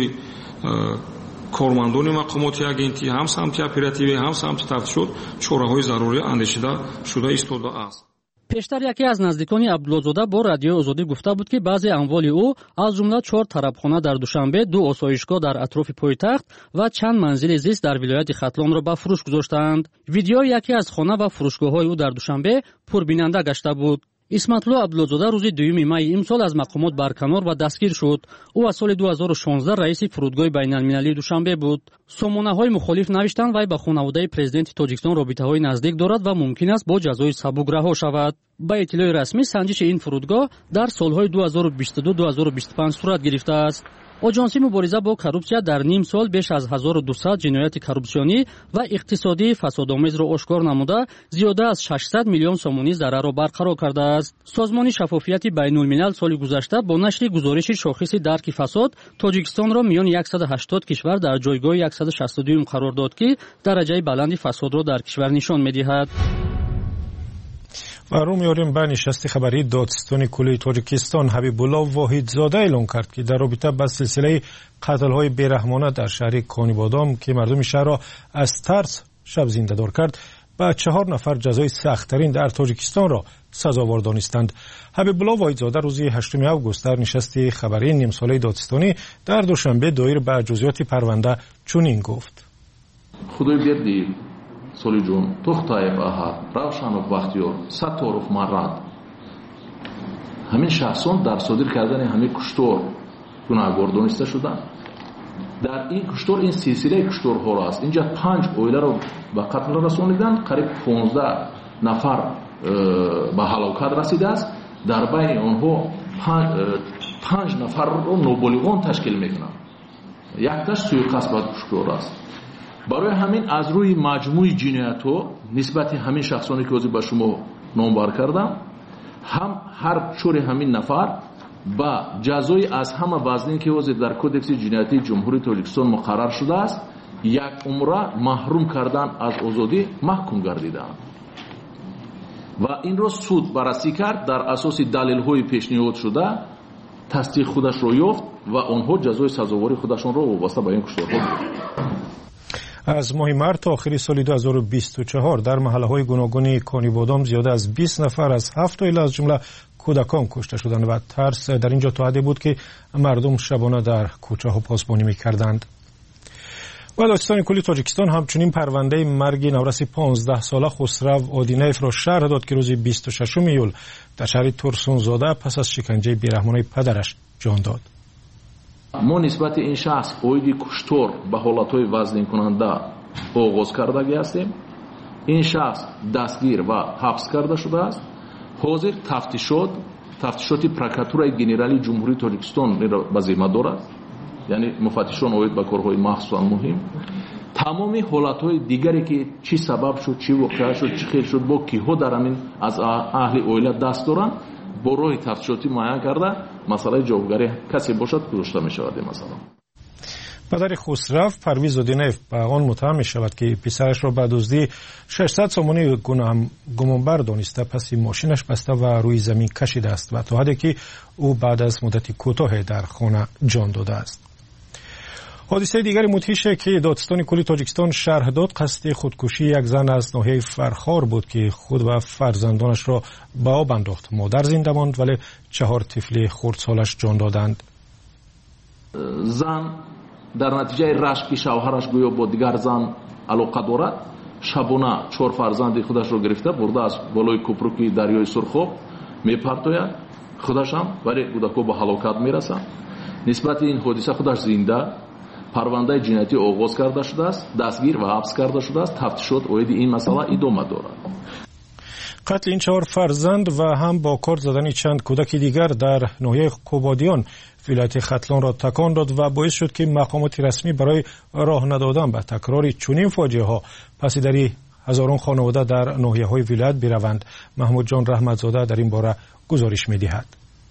[SPEAKER 2] кормандони мақомоти агентӣ ҳам самти оперативӣ ҳам самти тафтишот чораҳои зарурӣ андешида шуда истодааст.
[SPEAKER 16] пештар яке аз наздикони абдуллозода бо радиои озодӣ гуфта буд ки баъзе амволи ӯ аз ҷумла чор тарабхона дар душанбе, ду осоишгоҳ дар атрофи пойтахт ва чанд манзили зист дар вилояти хатлонро ба фурӯш гузоштаанд. видеои яке аз хона ва фурӯшгоҳҳои ӯ дар душанбе пурбинанда гашта буд. исматло абдуллозода рӯзи дуюми майи имсол аз мақомот барканор ва дастгир шуд. ӯ аз соли ду ҳазору шонздаҳ раиси фурудгоҳи байналмилалии душанбе буд. сомонаҳои мухолиф навиштанд вай ба хонаводаи президенти Тоҷикистон робитаҳои наздик дорад ва мумкин аст бо ҷазои сабук раҳо шавад. ба иттилои расмӣ санҷиши ин фурудгоҳ дар солҳои ду ҳазору бисту ду - ду ҳазору бисту панҷ сурат гирифтааст. оҷонсии мубориза бо коррупсия дар ним сол беш аз ҳазору дусад ҷинояти коррупсионӣ ва иқтисодии фасодомезро ошкор намуда зиёда аз шашсад миллион сомонӣ зарарро барқарор кардааст. созмони шаффофияти байнулмилал соли гузашта бо нашри гузориши шохиси дарки фасод Тоҷикистонро миёни яксаду ҳаштод кишвар дар ҷойгоҳи яксаду шасту дуюм қарор дод ки дараҷаи баланди фасодро дар кишвар нишон медиҳад.
[SPEAKER 5] و رو میاریم به نشست خبری دادستان کلی تاجیکستان. حبیب الله واحدزاده اعلام کرد که در رابطه با سلسله قتل‌های بیرحمانه در شهر کانیبادام که مردم شهر را از ترس شب زنده دار کرد، با چهار نفر جزای سخت‌ترین در تاجیکستان را سزاوار دانستند. حبیب الله واحدزاده روز هشتم آگوست در نشست خبری نیم ساله دادستانی در دوشنبه دایر به جزئیات پرونده چنین گفت:
[SPEAKER 6] خدای بیردی соли ҷон тухтаев аҳад равшанов бахтиёр сатторов маррад ҳамин шахсон дар содир кардани ҳамин куштор гунаҳгор дониста шуданд. дар ин куштор ин силсилаи кушторҳоро аст. инҷа панҷ оиларо ба қатл расониданд, қариб понздаҳ нафар ба ҳалокат расидааст. дар байни онҳо панҷ нафарро ноболиғон ташкил мекунанд. якташ суиқасд ба куштор аст. барои ҳамин аз рӯи маҷмӯи ҷиноятҳо нисбати ҳамин шахсоне ки ҳозир ба шумо номбар кардам, ҳам ҳар чори ҳамин нафар ба ҷазои аз ҳама вазнин ки ҳозир дар кодекси ҷиноятии ҷумҳурии Тоҷикистон муқаррар шудааст, як умра маҳрум кардан аз озодӣ маҳкум гардидаанд. ва инро суд баррасӣ кард, дар асоси далелҳои пешниҳод шуда тасдиқ худашро ёфт ва онҳо ҷазои сазовори худашонро вобаста ба ин кушторҳо гирифтанд.
[SPEAKER 5] از ماه مارس تا آخر سال دو هزار و بیست و چهار در محله‌های گوناگون کانیبادام زیاده از بیست نفر از هفت عائله از جمله کودکان کشته شدند و ترس در اینجا تا حدی بود که مردم شبانه در کوچه‌ها پاسبانی می‌کردند. و دادستان کلی تاجیکستان همچنین پرونده مرگ نورس پانزده ساله خسرو آدینیف را شرح داد که روز بیست و ششم ایول در شهر ترسونزاده پس از شکنجه بیرحمانه پدرش جان داد.
[SPEAKER 6] мо нисбати ин шахс оиди куштор ба ҳолатҳои вазнинкунанда оғоз кардаги ҳастем. ин шахс дастгир ва ҳабс карда шудааст. ҳозир тафтишот тафтишоти прокуратураи генералии ҷумҳурии Тоҷикистон ба зимма дорад, яъне муфаттишон оид ба корҳои махсусан муҳим. тамоми ҳолатҳои дигаре ки чӣ сабаб шуд, чӣ воқеа шуд, чӣ хел шуд, бо киҳо дар ҳамин аз аҳли оила даст доранд, бо роҳи тафтишотӣ муайян карда масъалаи ҷавобгарӣ касе бошад гузошта мешавад. масалан
[SPEAKER 5] پدر خسرو پرویز آدینیف به آن متهم می شود که پسرش را به دزدی ششصد سامانی گمانبر دانسته پس ماشینش بسته و روی زمین کشیده است و تا حدی که او بعد از مدتی کوتاه در خانه جان داده است. حادثه دیگری مدهش که دادستان کلی تاجیکستان شرح داد قصد خودکشی یک زن از ناحیه فرخار بود که خود و فرزندانش را به آب انداخت. مادر زنده ماند ولی چهار طفل خردسالش جان دادند.
[SPEAKER 6] زن در نتیجه رشک که شوهرش گویا با دیگر زن علاقه دارد، شبانه چهار فرزند خودش را گرفته برده از بالای کوپروکی دریای سرخاب میپرتاید. خودش هم ولی کودک‌ها به هلاکت میرسند. نسبت این حادثه خودش زنده پرونده جنایتی آغاز کرده شده است، دستگیر و حبس کرده شده است. تفتیشات اوید این مسئله ادامه دارد.
[SPEAKER 5] قتل این چهار فرزند و هم با کار زدن چند کودک دیگر در ناحیه قبادیان ولایت ختلان را تکان داد و باعث شد که مقامات رسمی برای راه ندادن به تکرار چنین فاجعه ها پسیدری هزاران خانواده در ناحیه های ولایت بروند. محمود جان رحمتزاده در این باره گزارش می‌دهد.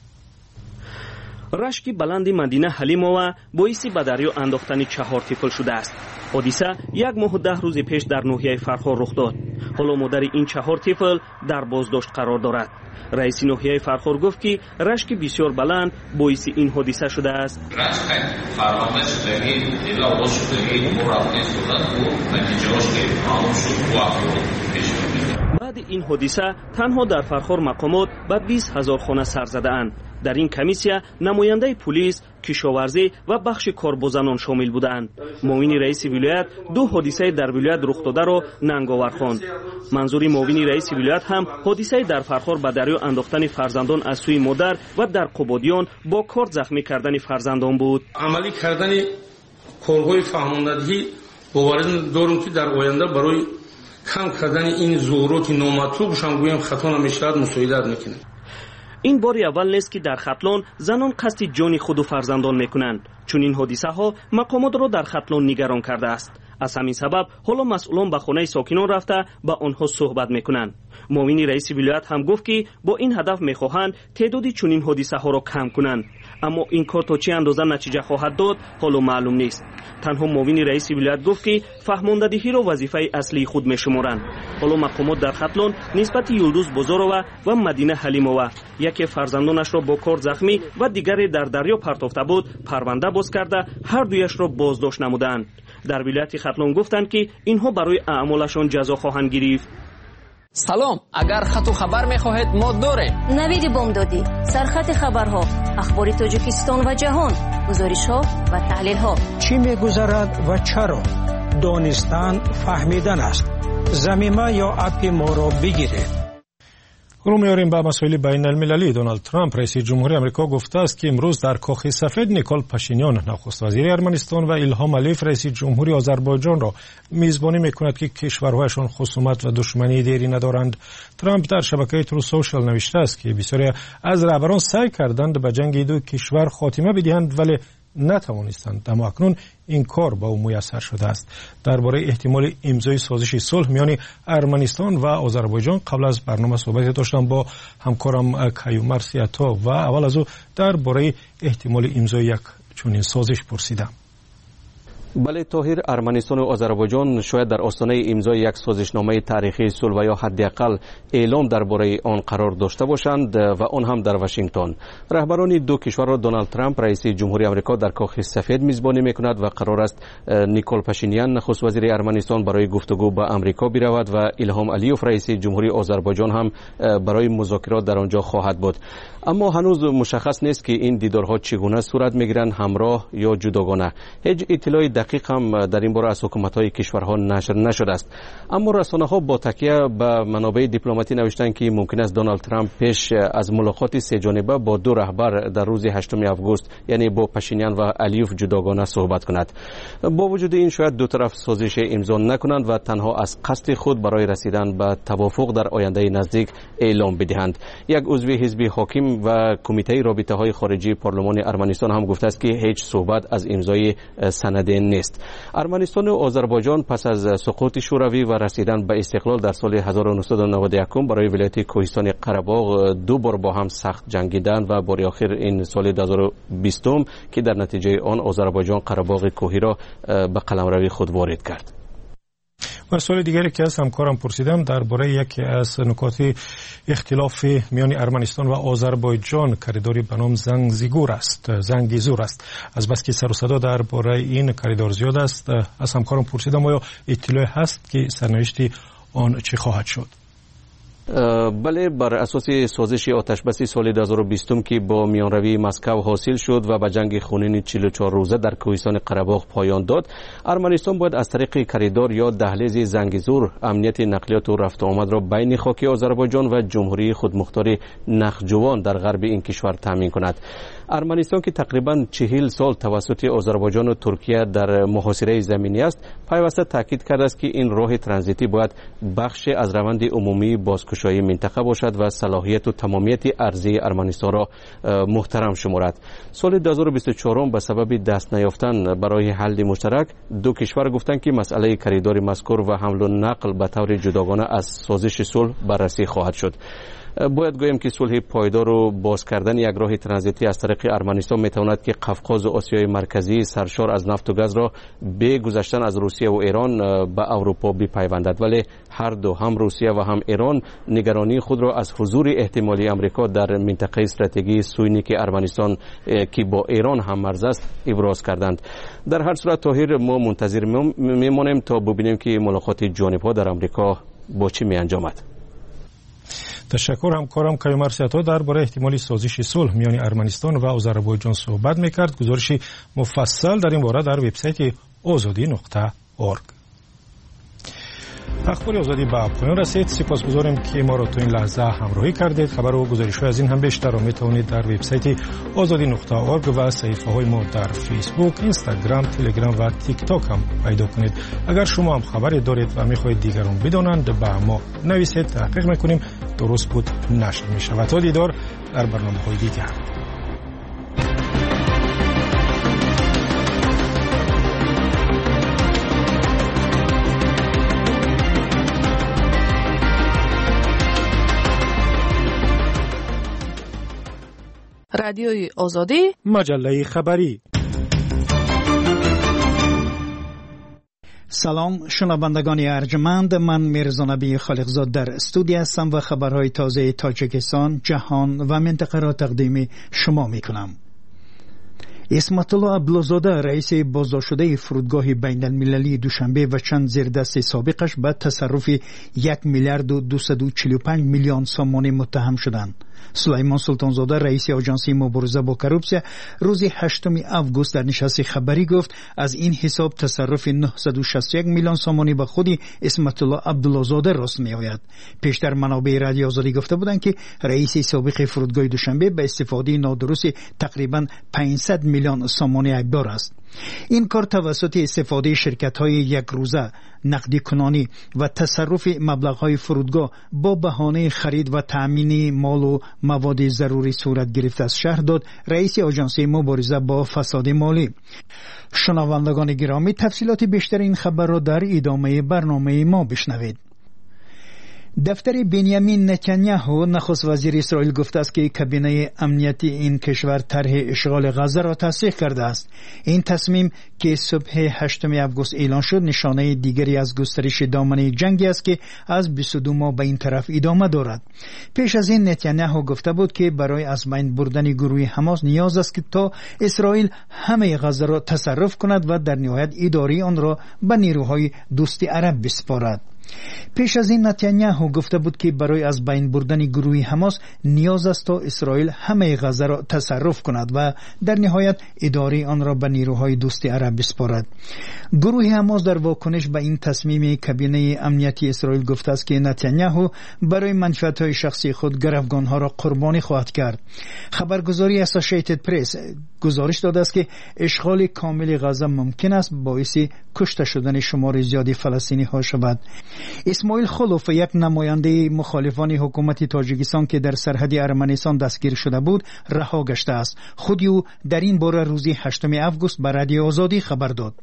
[SPEAKER 17] رشک بلند مدینه حلیمова باعث به دریا انداختن چهار طفل شده است. حادثه یک ماه و ده روز پیش در ناحیه فرخار رخ داد. حالا مادر این چهار طفل در بازداشت قرار دارد. رئیس ناحیه فرخار گفت که رشک بسیار بلند باعث این حادثه شده است.
[SPEAKER 20] رشک فرمان شدگی الا آغاز شدگی و رفتن شدن و نتیجه‌اش که معلوم شد و افراد پیش آمد.
[SPEAKER 17] بعد این حادثه تنها در فرخار مقامات به بیست هزار خانه سر زده اند. در این کمیسیا نماینده پلیس، کشاورزی و بخش کاربازان شامل بودند. معاون رئیس ولایت دو حادثه در ولایت رخ داده را ننگاور خواند. منظور معاون رئیس ولایت هم حادثه در فرخار به دریا انداختن فرزندان از سوی مادر و در قبادیان با کارد زخمی کردن فرزندان بود.
[SPEAKER 15] عملی کردن کارهای فهماندهی باور دارم که در آینده برای کم کردن این ظهورات نامطلوب شان گویم خطا نمیشود مساعدت میکنه.
[SPEAKER 17] این بار اول نیست که در ختلان زنان قصد جان خود و فرزندان میکنند، چون این حادثه ها مقامات را در ختلان نگران کرده است. از همین سبب حالا مسئولان به خانه ساکنان رفته با آنها صحبت میکنند. معاون رئیس ولایت هم گفت که با این هدف میخواهند تعدادی چنین حادثه ها را کم کنند. اما این کار تا چه اندازه نتیجه خواهد داد حالا معلوم نیست. تنها معاون رئیس ولایت گفت که فهماندهی را وظیفه اصلی خود می‌شمارند. حالا مقامات در ختلان نسبت یلدوز بازارова و مدینه حلیمова یکی فرزندانش را با کار زخمی و دیگری در دریا پرتافته بود پرونده باز کرده هر دویش را بازداشت نمودند. در ولایت ختلان گفتند که اینها برای اعمالشان جزا خواهند گرفت.
[SPEAKER 7] سلام، اگر خط و خبر می‌خواهید ما داریم.
[SPEAKER 9] نوید بامدادی، سرخط خبرها، اخبار تاجیکستان و جهان، گزارش‌ها و تحلیل‌ها.
[SPEAKER 10] چی می‌گذرد و چرا؟ دانستن فهمیدن است. ضمیمه یا اپی ما را بگیرید.
[SPEAKER 5] رو میاریم به مسائل بین المللی. دونالد ترامپ رئیس جمهوری آمریکا گفته است که امروز در کاخ سفید نیکول پاشینیان نخست وزیر ارمنستان و ایلهام علیف رئیس جمهوری آذربایجان را میزبانی میکند که کشورهایشان خصومت و دشمنی دیری ندارند. ترامپ در شبکه ترو سوشال نوشته است که بسیاری از رهبران سعی کردند به جنگ دو کشور خاتمه بدهند ولی نتوانستند. اما اکنون این کار به او میسر شده است. درباره احتمال امضای سازش صلح میان ارمنستان و آذربایجان قبل از برنامه صحبت داشتم با همکارم کیومرث سیاتا و اول از او درباره احتمال امضای یک چنین سازش پرسیدم.
[SPEAKER 18] بله طاهر، ارمنستان و آذربایجان شاید در آستانه امضای یک سازشنامه تاریخی صلح و یا حداقل اعلام درباره آن قرار داشته باشند و آن هم در واشنگتن. رهبران دو کشور را دونالد ترامپ رئیس جمهوری آمریکا در کاخ سفید میزبانی میکند و قرار است نیکول پاشینیان نخست وزیر ارمنستان برای گفتگو با آمریکا برود و ایلهام علیوف رئیس جمهوری آذربایجان هم برای مذاکرات در آنجا خواهد بود. اما هنوز مشخص نیست که این دیدارها چگونه صورت میگیرند، همراه یا جداگانه. هیچ اطلاعی دقیق هم در این باره از حکومت‌های کشورها نشر نشده است. اما رسانه‌ها با تکیه به منابع دیپلماتی نوشتند که ممکن است دونالد ترامپ پیش از ملاقات سه جانبه با دو رهبر در روز هشتم آگوست یعنی با پاشینیان و علیوف جداگانه صحبت کند. با وجود این شاید دو طرف سازش امضا نکنند و تنها از قصد خود برای رسیدن به توافق در آینده نزدیک اعلام بدهند. یک عضو حزب حاکم و کمیته رابطه‌های خارجی پارلمان ارمنستان هم گفته است که هیچ صحبت از امضای سند نیست. ارمنستان و آذربایجان پس از سقوط شوروی و رسیدن به استقلال در سال هزار و نهصد و نود و یک برای ولایت کوهستان قره باغ دو بار با هم سخت جنگیدند و بار آخر این سال دو هزار و بیست که در نتیجه آن آذربایجان قره باغ کوهی را به قلمروی خود وارد کرد.
[SPEAKER 5] و سوال دیگری که از همکارم پرسیدم درباره یکی از نکات اختلاف میان ارمنستان و آذربایجان کریدوری به نام زنگزیگور است زنگیزور است. از بس که سر و صدا درباره این کریدور زیاد است، از همکارم پرسیدم آیا اطلاعی هست که سرنوشت آن چه خواهد شد؟
[SPEAKER 18] بله، بر اساس سازش آتشبس سال دو هزار و بیست که با میانروی مسکو حاصل شد و به جنگ خونین چهل و چهار روزه در کوهستان قره باغ پایان داد، ارمنستان باید از طریق کریدور یا دهلیز زنگیزور امنیت نقلیات و رفت و آمد را بین خاک آذربایجان و جمهوری خودمختار نخجوان در غرب این کشور تامین کند. ارمنستان که تقریبا چهل سال توسط آذربایجان و ترکیه در محاصره زمینی است، پیوسته تاکید کرده است که این راه ترانزیتی باید بخش از روند عمومی بازگشایی منطقه باشد و صلاحیت و تمامیت ارضی ارمنستان را محترم شمارد. سال دو هزار و بیست و چهار به سبب دست نیافتن برای حل مشترک دو کشور گفتند که مسئله کریدور مذکور و حمل و نقل به طور جداگانه از سازش صلح بررسی خواهد شد. باید گویم که صلح پایدار و باز کردن یک راه ترانزیتی از طریق ارمنستان میتواند که قفقاز و آسیای مرکزی سرشار از نفت و گاز را به گذشتن از روسیه و ایران به اروپا بپیوندد، ولی هر دو هم روسیه و هم ایران نگرانی خود را از حضور احتمالی آمریکا در منطقه استراتژی سوینیک ارمنستان که با ایران هم مرز است ابراز کردند. در هر صورت طاهر، ما منتظر میمانیم تا ببینیم که ملاقات جانبها در آمریکا با چه می انجامد.
[SPEAKER 5] تشکر. همکارم کیومرث سیاتا درباره احتمالی سازش صلح میان ارمنستان و آذربایجان صحبت میکرد. گزارش مفصل در این باره در وبسایت آزادی نقطه اورگ. اخبار آزادی به پایان رسید. سپاسگزاریم که ما را تا این لحظه همراهی کردید. خبر و گزارش‌های از این هم بیشتر را میتوانید در وبسایت آزادی نقطه اورگ و صفحه‌های ما در فیسبوک، اینستاگرام، تلگرام و تیک تاک هم پیدا کنید. اگر شما هم خبری دارید و میخواهید دیگران بدانند، به ما نویسید، تحقیق میکنیم درست بود نشر میشه. و تا دیدار در برنامه‌های دیگر.
[SPEAKER 12] رادیوی آزادی،
[SPEAKER 5] مجله خبری.
[SPEAKER 11] سلام شنوندگان ارجمند، من میرزا نبی خالقزاد در استودیو هستم و خبرهای تازه تاجیکستان، جهان و منطقه را تقدیم شما میکنم. اسمت الله عبدالزاده رئیس بازداشت‌شده فرودگاه بین المللی دوشنبه و چند زیردست سابقش به تصرف یک میلیارد و دویست و چهل و پنج میلیون سومانی متهم شدند. سلیمان سلطانزاده رئیس آژانسی مبارزه با کروپسیا روز هشتم آگوست در نشست خبری گفت از این حساب تصرف نهصد و شصت و یک میلیون سومانی به خود اسمت الله عبدالزاده راست می آید. پیشتر منابع رادیو آزادی گفته بودند که رئیس سابق فرودگاه دوشنبه به استفاده نادرست تقریبا پانصد میلیون سومانی عیبدار است. این کار توسط استفاده شرکت‌های یک روزه، نقدی کنانی و تصرف مبلغ‌های فرودگاه با بهانه خرید و تأمین مال و مواد ضروری صورت گرفت از شهر داد رئیس آژانسی مبارزه با فساد مالی. شنوندگان گرامی، تفصیلات بیشتر این خبر را در ادامه برنامه ما بشنوید. دفتر بنیامین نتانیاهو نخست وزیر اسرائیل گفته است که کابینه امنیتی این کشور طرح اشغال غزه را تصدیق کرده است. این تصمیم که صبح هشتم آگوست اعلان شد نشانه دیگری از گسترش دامنه جنگی است که از بیست و دو ماه به این طرف ادامه دارد. پیش از این نتانیاهو گفته بود که برای از بین بردن گروه حماس نیاز است که تا اسرائیل همه غزه را تصرف کند و در نهایت اداره آن را به نیروهای دوستی عرب بسپارد. پیش از این نتانیاهو گفته بود که برای از بین بردن گروه حماس نیاز است تا اسرائیل همه غزه را تصرف کند و در نهایت اداره آن را به نیروهای دوستی عرب بسپارد. گروه حماس در واکنش به این تصمیم کابینه امنیتی اسرائیل گفته است که نتانیاهو برای منفعت‌های شخصی خود گروگان‌ها را قربانی خواهد کرد. خبرگزاری اسوسییتد پرس گزارش داده است که اشغال کامل غزه ممکن است باعث کشته شدن شمار زیادی فلسطینی‌ها شود. اسماعیل خلوف، یک نماینده مخالفان حکومت تاجیکستان که در سرحد ارمنستان دستگیر شده بود، رها گشته است. خود او در این باره روز هشتم آگوست به رادیو آزادی خبر داد.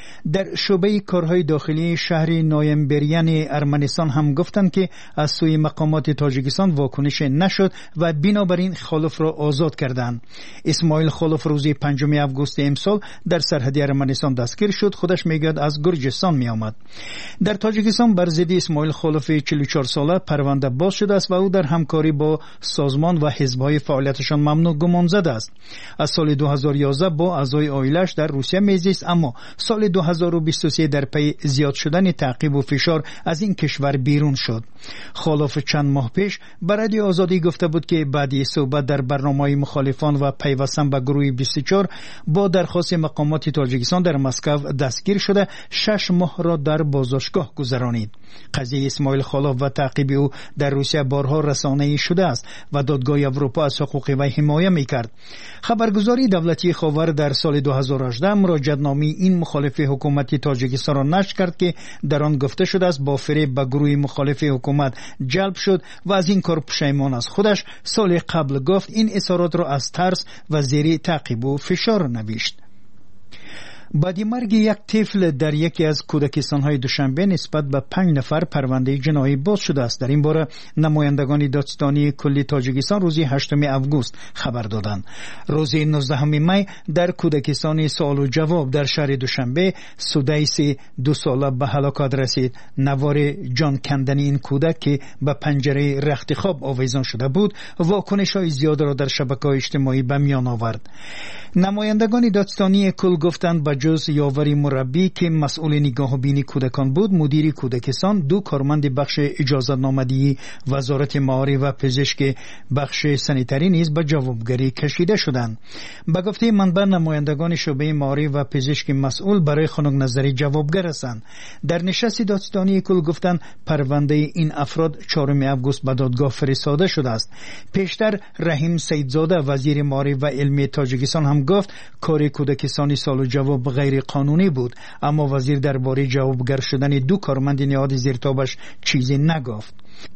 [SPEAKER 11] در شعبه کارهای داخلی شهر نویمبریان ارمنستان هم گفتند که از سوی مقامات تاجیکستان واکنش نشد و بنابراین خلوف را آزاد کردند. اسماعیل خلوف روز پنجم آگوست امسال در سرحد ارمنستان دستگیر شد. خودش میگوید از گرجستان می آمد. در تاجیکستان بر ضد اسماعیل خلوف چهل و چهار ساله پرونده باز شده است و او در همکاری با سازمان و حزب‌های فعالیتشان ممنوع گمانزد است. از سال دو هزار و یازده با اعضای عائله‌اش در روسیه میزیست، اما سال دو هزار و بیست و سه در پی زیاد شدن تعقیب و فشار از این کشور بیرون شد. خلوف چند ماه پیش به رادیو آزادی گفته بود که بعد صحبت در برنامه مخالفان و پیوستن به گروه بیست و چهار با درخواست مقامات تاجیکستان در مسکو دستگیر شده شش ماه را در بازداشتگاه گذرانید. قضیه اسماعیل خلوف و تعقیب او در روسیه بارها رسانه‌ای شده است و دادگاه اروپا از حقوق وی حمایت می‌کرد. خبرگزاری دولتی خاور در سال دو هزار و هجده مراجعه‌نامه این مخالف حکومت تاجیکستان را نشر کرد که در آن گفته شده است با فریب به گروه مخالف حکومت جلب شد و از این کار پشیمان است. خودش سال قبل گفت این اظهارات را از ترس و زیر تعقیب و فشار نوشت. بعد مرگ یک طفل در یکی از کودکستان‌های دوشنبه نسبت به پنج نفر پرونده جنایی باز شده است. در این باره نمایندگان دادستانی کلی تاجیکستان روز هشتم آگوست خبر دادند. روز نوزدهم می در کودکستان سوال و جواب در شهر دوشنبه سودیس دو ساله به هلاکت رسید. نوار جان کندن این کودک که به پنجره رخت خواب آویزان شده بود واکنش‌های زیاد را در شبکه‌های اجتماعی به میان آورد. نمایندگان دادستانی کل گفتند به جز یاوری مربی که مسئول نگاه بینی کودکان بود، مدیر کودکستان، دو کارمند بخش اجازه‌نامه‌دهی وزارت معارف و پزشک بخش سانیتری نیز به جوابگری کشیده شدند. به گفته منبع نمایندگان شعبه معارف و پزشک مسئول برای خنک نظری جوابگر هستند. در نشست دادستانی کل گفتند پرونده این افراد چهارم آگوست به دادگاه فرستاده شده است. پیشتر رحیم سیدزاده وزیر معارف و علمی تاجیکستان هم گفت کار کودکستانی سال و جواب غیر قانونی بود، اما وزیر درباره جوابگر شدن دو کارمند نهاد زیرتابش چیزی نگفت.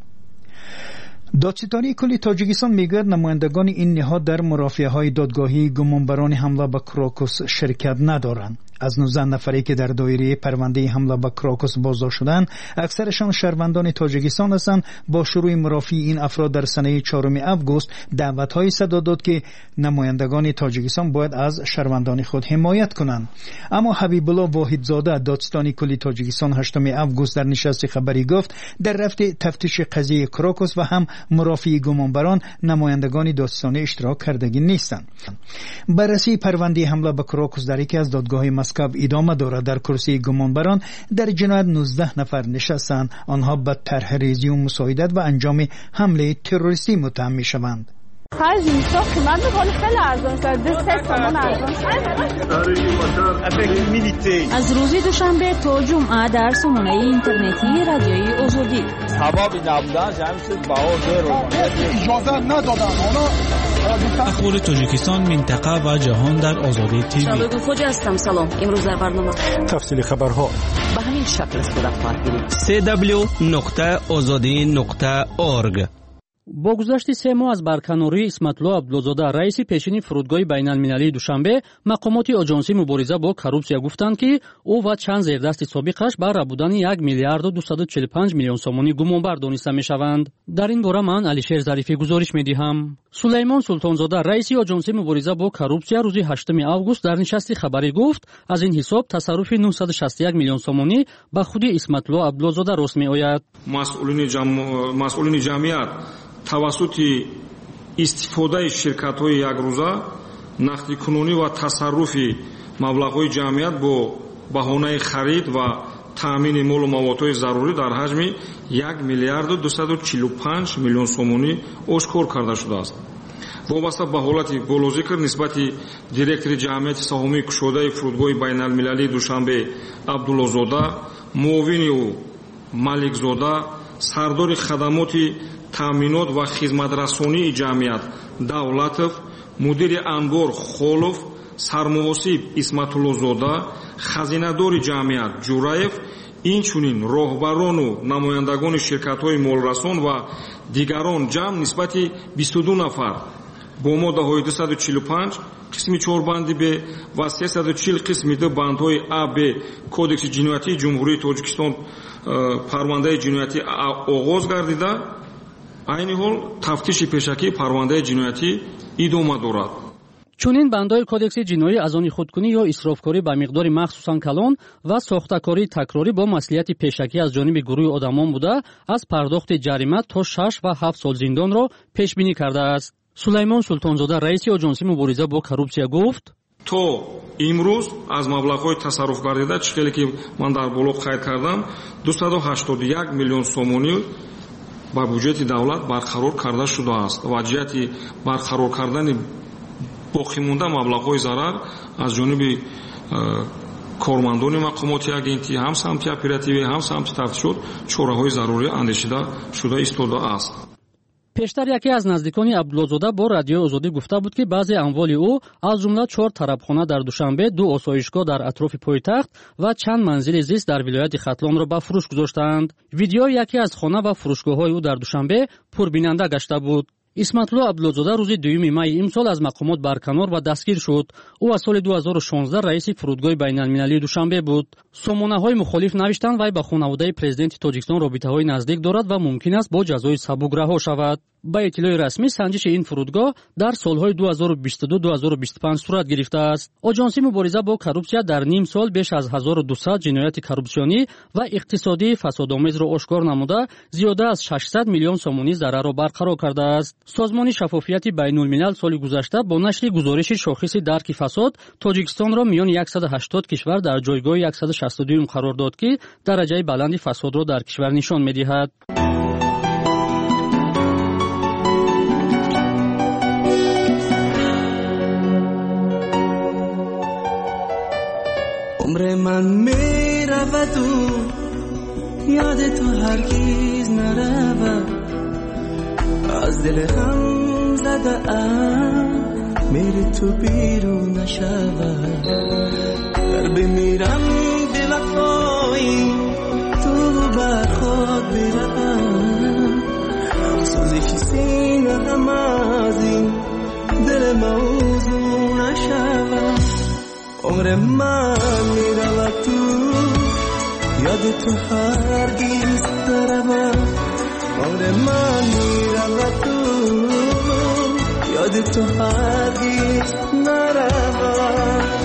[SPEAKER 11] دادستانی کلی تاجیکستان میگوید نمایندگان این نهاد در مرافعه‌های دادگاهی گمانبران حمله به کراکوس شرکت ندارند. از نوزده نفری که در دایره پرونده حمله به کراکوس بازداشت شدند اکثرشان شهروندان تاجیکستان هستند. با شروع مرافعه این افراد در سنه چهارم آگوست دعوت‌های صدا داد که نمایندگان تاجیکستان باید از شهروندان خود حمایت کنند. اما حبیب الله واحدزاده دادستانی کلی تاجیکستان هشتم آگوست در نشست خبری گفت در رفت تفتیش قضیه کراکوس و هم مرافعه گمانبران نمایندگان دادستانی اشتراک کردگی نیستند. بررسی پرونده حمله به کراکوس در یکی از دادگاه مسکو ادامه دارد. در کرسی گمانبران در جنایت نوزده نفر نشستند. آنها به طرح ریزی و مساعدت و انجام حمله تروریستی متهم می‌شوند.
[SPEAKER 13] خرج میساخت که من بخوام خیلی ارزان شد سه سامان ارزان
[SPEAKER 9] از روز دوشنبه تا جمعه در سامانه اینترنتی رادیوی آزادی
[SPEAKER 13] سبب نبودن جمعیت باور اجازه ندادن.
[SPEAKER 21] اخبار تاجیکستان منطقه و جهان در آزادی تیوی.
[SPEAKER 9] شبگو خوجه هستم. سلام. امروز در برنامه
[SPEAKER 5] تفصیل خبرها
[SPEAKER 13] به همین شکل صورت خواهد گرفت.
[SPEAKER 21] سه دبلیو نقطه آزادی نقطه اورگ.
[SPEAKER 16] با گذشت سه ماه از برکناری اسمت‌الله عبدالزاده رئیس پیشین فرودگاه بین‌المللی دوشنبه مقامات آژانسی مبارزه با коррупсия گفتند که او و چند زیردست سابقش بر بودن یک میلیارد و دویست و چهل و پنج میلیون سومانی گمانبر دانسته می‌شوند. در این باره من علیشیر ظریفی گزارش می‌دهم. سلیمان سلطانزاده رئیس آژانسی مبارزه با коррупсия روز هشتم آگوست در نشست خبری گفت از این حساب تصرف نهصد و شصت و یک میلیون سومانی به خود اسمت‌الله عبدالزاده راست می‌آید.
[SPEAKER 2] مسئولین جمع... مسئولین جمعیت توسط استفاده شرکت‌های یک روزه نقدی کنونی و تصرف مبلغ‌های جمعیت با بهانه خرید و تامین مال و موادهای ضروری در حجم یک میلیارد و دویست و چهل و پنج میلیون سومانی آشکار کرده شده است. وابسته به حالت بالذکر نسبت دиректори جمعیت سهامی کشوده فرودگاه بین‌المللی دوشنبه عبدالله‌زاده، معاون او маликзода، сардори хадамоти таъминот ва хизматрасонии ҷамъият давлатов, мудири анбор холов, сармуҳосиб исматуллозода, хазинадори ҷамъият ҷураев, инчунин роҳбарону намояндагони ширкатҳои молрасон ва дигарон ҷамъ нисбати бисту ду нафар бо моддаҳои дусаду чилу панҷ қисми чорбанди б ва сесаду чил қисми ду бандҳои а б кодекси ҷиноятии ҷумҳурии тоҷикистон парвандаи ҷиноятӣ оғоз гардида айни ҳол тафтиши пешакии парвандаи ҷиноятӣ идома дорад.
[SPEAKER 16] чунин бандҳои кодекси ҷиноӣ аз они худкунӣ ё исрофкорӣ ба миқдори махсусан калон ва сохтакории такрорӣ бо маслиҳати пешакӣ аз ҷониби гурӯҳи одамон буда аз пардохти ҷарима то шаш ва ҳафт сол зиндонро пешбинӣ кардааст. сулаймон султонзода раиси оҷонсии мубориза бо коррупсия гуфт:
[SPEAKER 2] то имрӯз аз маблағҳои тасарруф гардида чӣ хеле ки ман дар боло қайд кардам дусаду ҳаштоду як миллион сомонӣ ба бюҷети давлат барқарор карда шудааст ва ҷиҳати барқарор кардани боқимонда маблағҳои зарар аз ҷониби кормандони мақомоти агентӣ ҳам самти оперативӣ ҳам самти тафтишот чораҳои зарурӣ андешида шуда истодааст.
[SPEAKER 16] пештар яке аз наздикони абдуллозода бо радиои озодӣ гуфта буд ки баъзе амволи ӯ аз ҷумла чор тарабхона дар душанбе, ду осоишгоҳ дар атрофи пойтахт ва чанд манзили зист дар вилояти хатлонро ба фурӯш гузоштаанд. видеои яке аз хона ва фурӯшгоҳҳои ӯ дар душанбе пурбинанда гашта буд. исматулло абдуллозода рӯзи дуюми майи имсол аз мақомот барканор ва дастгир шуд. ӯ аз соли ду ҳазору шонздаҳ раиси фурудгоҳи байналмилалии душанбе буд. сомонаҳои мухолиф навиштанд вай ба хонаводаи президенти тоҷикистон робитаҳои наздик дорад ва мумкин аст бо ҷазои сабук раҳо шавад. ба иттилои расмӣ санҷиши ин фурудгоҳ дар солҳои ду ҳазору бисту ду - ду ҳазору бисту панҷ сурат гирифтааст. оҷонсии мубориза бо коррупсия дар ним сол беш аз ҳазору дусад ҷинояти коррупсионӣ ва иқтисодии фасодомезро ошкор намуда зиёда аз шашсад миллион сомонӣ зарарро барқарор кардааст. созмони шаффофияти байнулмилал соли гузашта бо нашри гузориши шохиси дарки фасод тоҷикистонро миёни яксаду ҳаштод кишвар дар ҷойгоҳи яксаду шасту дуюм қарор дод ки дараҷаи баланди фасодро дар кишвар нишон медиҳад.
[SPEAKER 14] عمر من میرود و یاد تو هرگز نرود از دل هم زده ام میری تو بیرون نشود در بمیرم به وفایی تو بر خود برم سوزش سینه هم از این دل موضوع نشود عمر من میرود تو یاد تو هرگیز نرود عمر من میرود تو یاد تو هرگیز نرود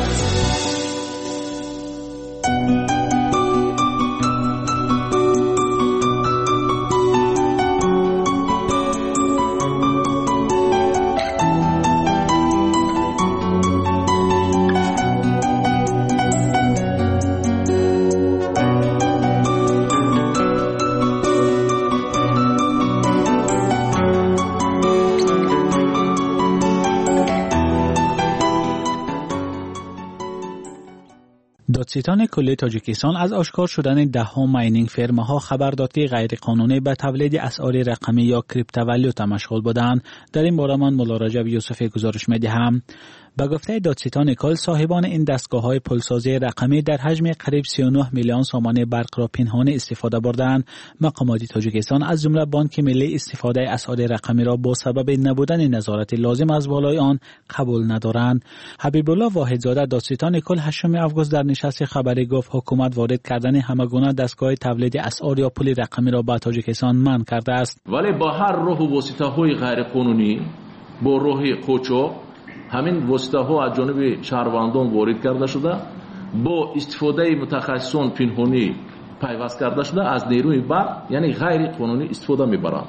[SPEAKER 21] دادستان کل تاجیکستان از آشکار شدن دهها ماینینگ فرم‌ها خبر داد که غیرقانونی به تولید اسعار رقمی یا کریپتووالیوتا مشغول بودند. در این باره من مولا رجب یوسفی گزارش می‌دهم. به گفته دادستان کل صاحبان این دستگاه‌های پولسازی رقمی در حجم قریب سی و نه میلیون سامانه برق را پنهانی استفاده بردند. مقامات تاجیکستان از جمله بانک ملی استفاده اسعار رقمی را با سبب نبودن نظارت لازم از بالای آن قبول ندارند. حبیب الله واحدزاده دادستان کل هشتم آگوست در نشست خبری گفت حکومت وارد کردن همگونه دستگاه تولید اسعار یا پول رقمی را به تاجیکستان منع کرده است.
[SPEAKER 6] ولی با هر راه و واسطه‌های غیر قانونی با راه قاچاق همین واسطه ها از جانب شهروندان وارد کرده شده با استفاده متخصصان پنهانی پیوست کرده شده از نیروی برق یعنی غیر قانونی استفاده میبرند.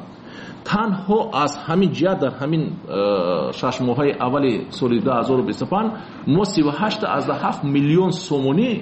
[SPEAKER 6] تنها از همین جهت در همین شش ماه اول سال دو هزار و بیست و پنج ما سی و هشت از هفت میلیون سومونی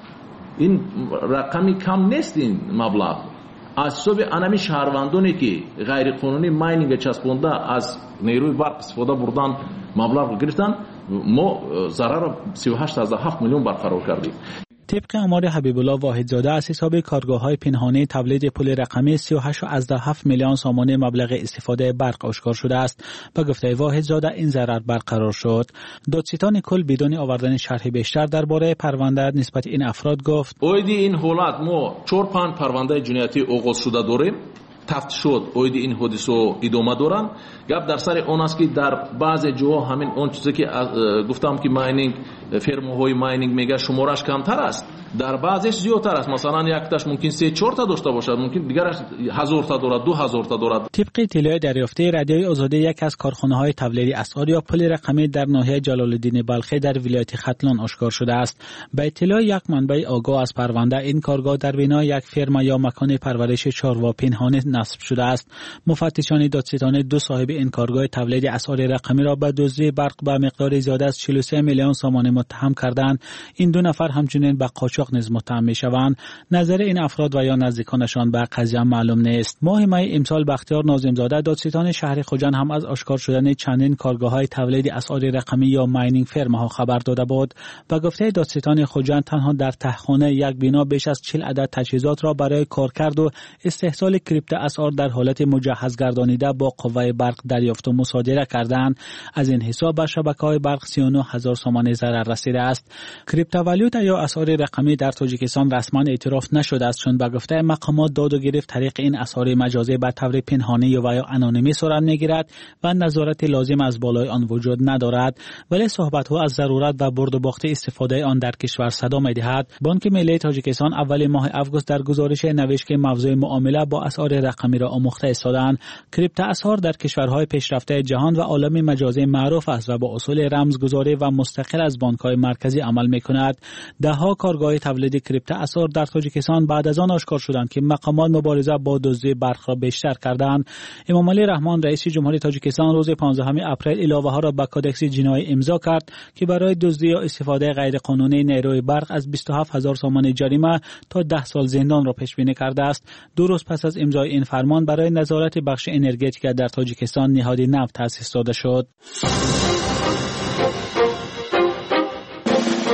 [SPEAKER 6] این رقمی کم نیست این مبلغ از حساب انمی شهروندانی که غیر قانونی ماینینگ چسبونده از نیروی برق استفاده بردن مبلغ گرفتن ما ضرر سی و هشت از هفت میلیون برقرار کردیم.
[SPEAKER 21] طبق آمار حبیب الله واحدزاده از حساب کارگاه‌های پنهانی تولید پول رقمی سی و هشت از هفت میلیون سامانه مبلغ استفاده برق آشکار شده است. به گفته واحدزاده این ضرر برقرار شد. دادستان کل بدون آوردن شرح بیشتر درباره پرونده نسبت این افراد گفت
[SPEAKER 6] اویدی این حالت ما چهار پنج پرونده جنایتی آغاز شده داریم. تفت شد اویدی این حادثه ادامه دارن. گپ در سر اون است که در بعضی جاها همین اون چیزی که گفتم که ماینینگ فرم‌های ماینینگ میگه شمارش کمتر است در بعضیش زیادتر است. مثلا یک تاش ممکن سه چهار تا داشته باشد ممکن دیگرش هزار تا دارد دو هزار تا دارد.
[SPEAKER 21] طبق اطلاع دریافته رادیوی آزادی یک از کارخانه‌های تولید اسعار یا پول رقمی در ناحیه جلال الدین بلخی در ولایت ختلان آشکار شده است. به اطلاع یک منبع آگاه از پرونده این کارگاه در بنا یک فرم یا مکان پرورش چاروا پنهانی نصب شده است. مفتشان دادستان دو صاحب این کارگاه تولید اسعار رقمی را به دزدی برق به مقدار زیاده از چهل و سه میلیون سامانه متهم کردند. این دو نفر همچنین به قاچاق نیز متهم میشوند. نظر این افراد و یا نزدیکانشان به قضیه معلوم نیست. ماه می امسال بختیار ناظمزاده دادستان شهر خوجند هم از آشکار شدن چندین کارگاه‌های تولید اسعار رقمی یا ماینینگ فرم‌ها خبر داده بود. به گفته دادستان خوجند تنها در تهخانه یک بنا بیش از چهل عدد تجهیزات را برای کارکرد و استحصال کریپتو اسعار در حالت مجهز گردانیده با قوه برق دریافت و مصادره کردند. از این حساب به شبکه‌های برق سی و نه هزار سامانه ضرر رسیده است. کریپتووالیوتا یا اسعار رقمی در تاجیکستان رسما اعتراف نشده است چون به گفته مقامات داد و گرفت طریق این اسعار مجازی به طور پنهانی و یا آنونیمی صورت میگیرد و نظارت لازم از بالای آن وجود ندارد. ولی صحبت‌ها از ضرورت و برد و باخت استفاده آن در کشور صدا می‌دهد. بانک ملی تاجیکستان اول ماه آگوست در گزارش نوشت که موضوع معامله با اسعار رقمی را آموخته ایستادند. کریپتو اسعار در کشورهای پیشرفته جهان و عالم مجازی معروف است و با اصول رمزگذاری و مستقل از بانک‌های مرکزی عمل می‌کند. ده‌ها کارگاه تولید کریپتو اسعار در تاجیکستان بعد از آن آشکار شدند که مقامات مبارزه با دزدی برق را بیشتر کردند. امام علی رحمان رئیس جمهوری تاجیکستان روز پانزدهم اپریل علاوه‌ها را به کدکس جنایی امضا کرد که برای دزدی یا استفاده غیرقانونی نیروی برق از بیست و هفت هزار سامانه جریمه تا ده سال زندان را پیش بینی کرده است. دو روز پس از امضای این فرمان برای نظارت بخش انرژتیک در تاجیکستان نهاد نفت تأسیس داده شد.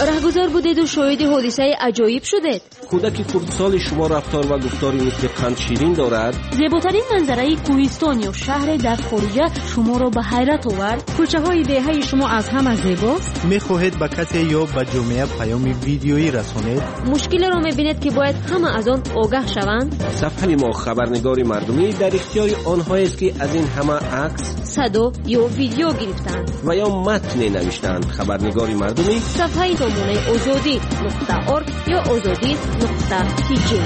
[SPEAKER 9] رهگذار بودید و شاهد حادثه عجایب شدید.
[SPEAKER 1] کودک خردسال شما رفتار و گفتاری مثل قند شیرین دارد.
[SPEAKER 9] زیباترین منظره کوهستان یا شهر در خارجه شما را به حیرت آورد.
[SPEAKER 22] کوچه های دهه شما از همه زیباست.
[SPEAKER 19] میخواهید به کسی یا به جامعه پیام ویدیویی رسانید؟
[SPEAKER 9] مشکل را میبینید که باید همه از آن آگاه شوند.
[SPEAKER 1] صفحه ما خبرنگاری مردمی در اختیار آنهایی است که از این همه عکس،
[SPEAKER 9] صدا یا ویدیو گرفتند
[SPEAKER 1] و یا متن نوشتند. خبرنگاری مردمی
[SPEAKER 9] صفحه سامانه آزادی نقطه ارگ یا آزادی نقطه تی جی.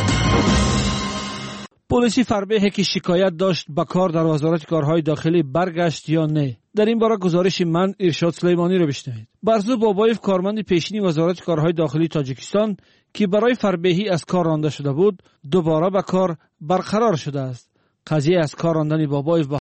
[SPEAKER 23] پلیس فربه که شکایت داشت به کار در وزارت کارهای داخلی برگشت یا نه؟ در این باره گزارش من ارشاد سلیمانی را بشنوید. برزو بابایف کارمند پیشینی وزارت کارهای داخلی تاجیکستان که برای فربهی از کار رانده شده بود دوباره به کار برقرار شده است. قضیه از کار راندن بابایف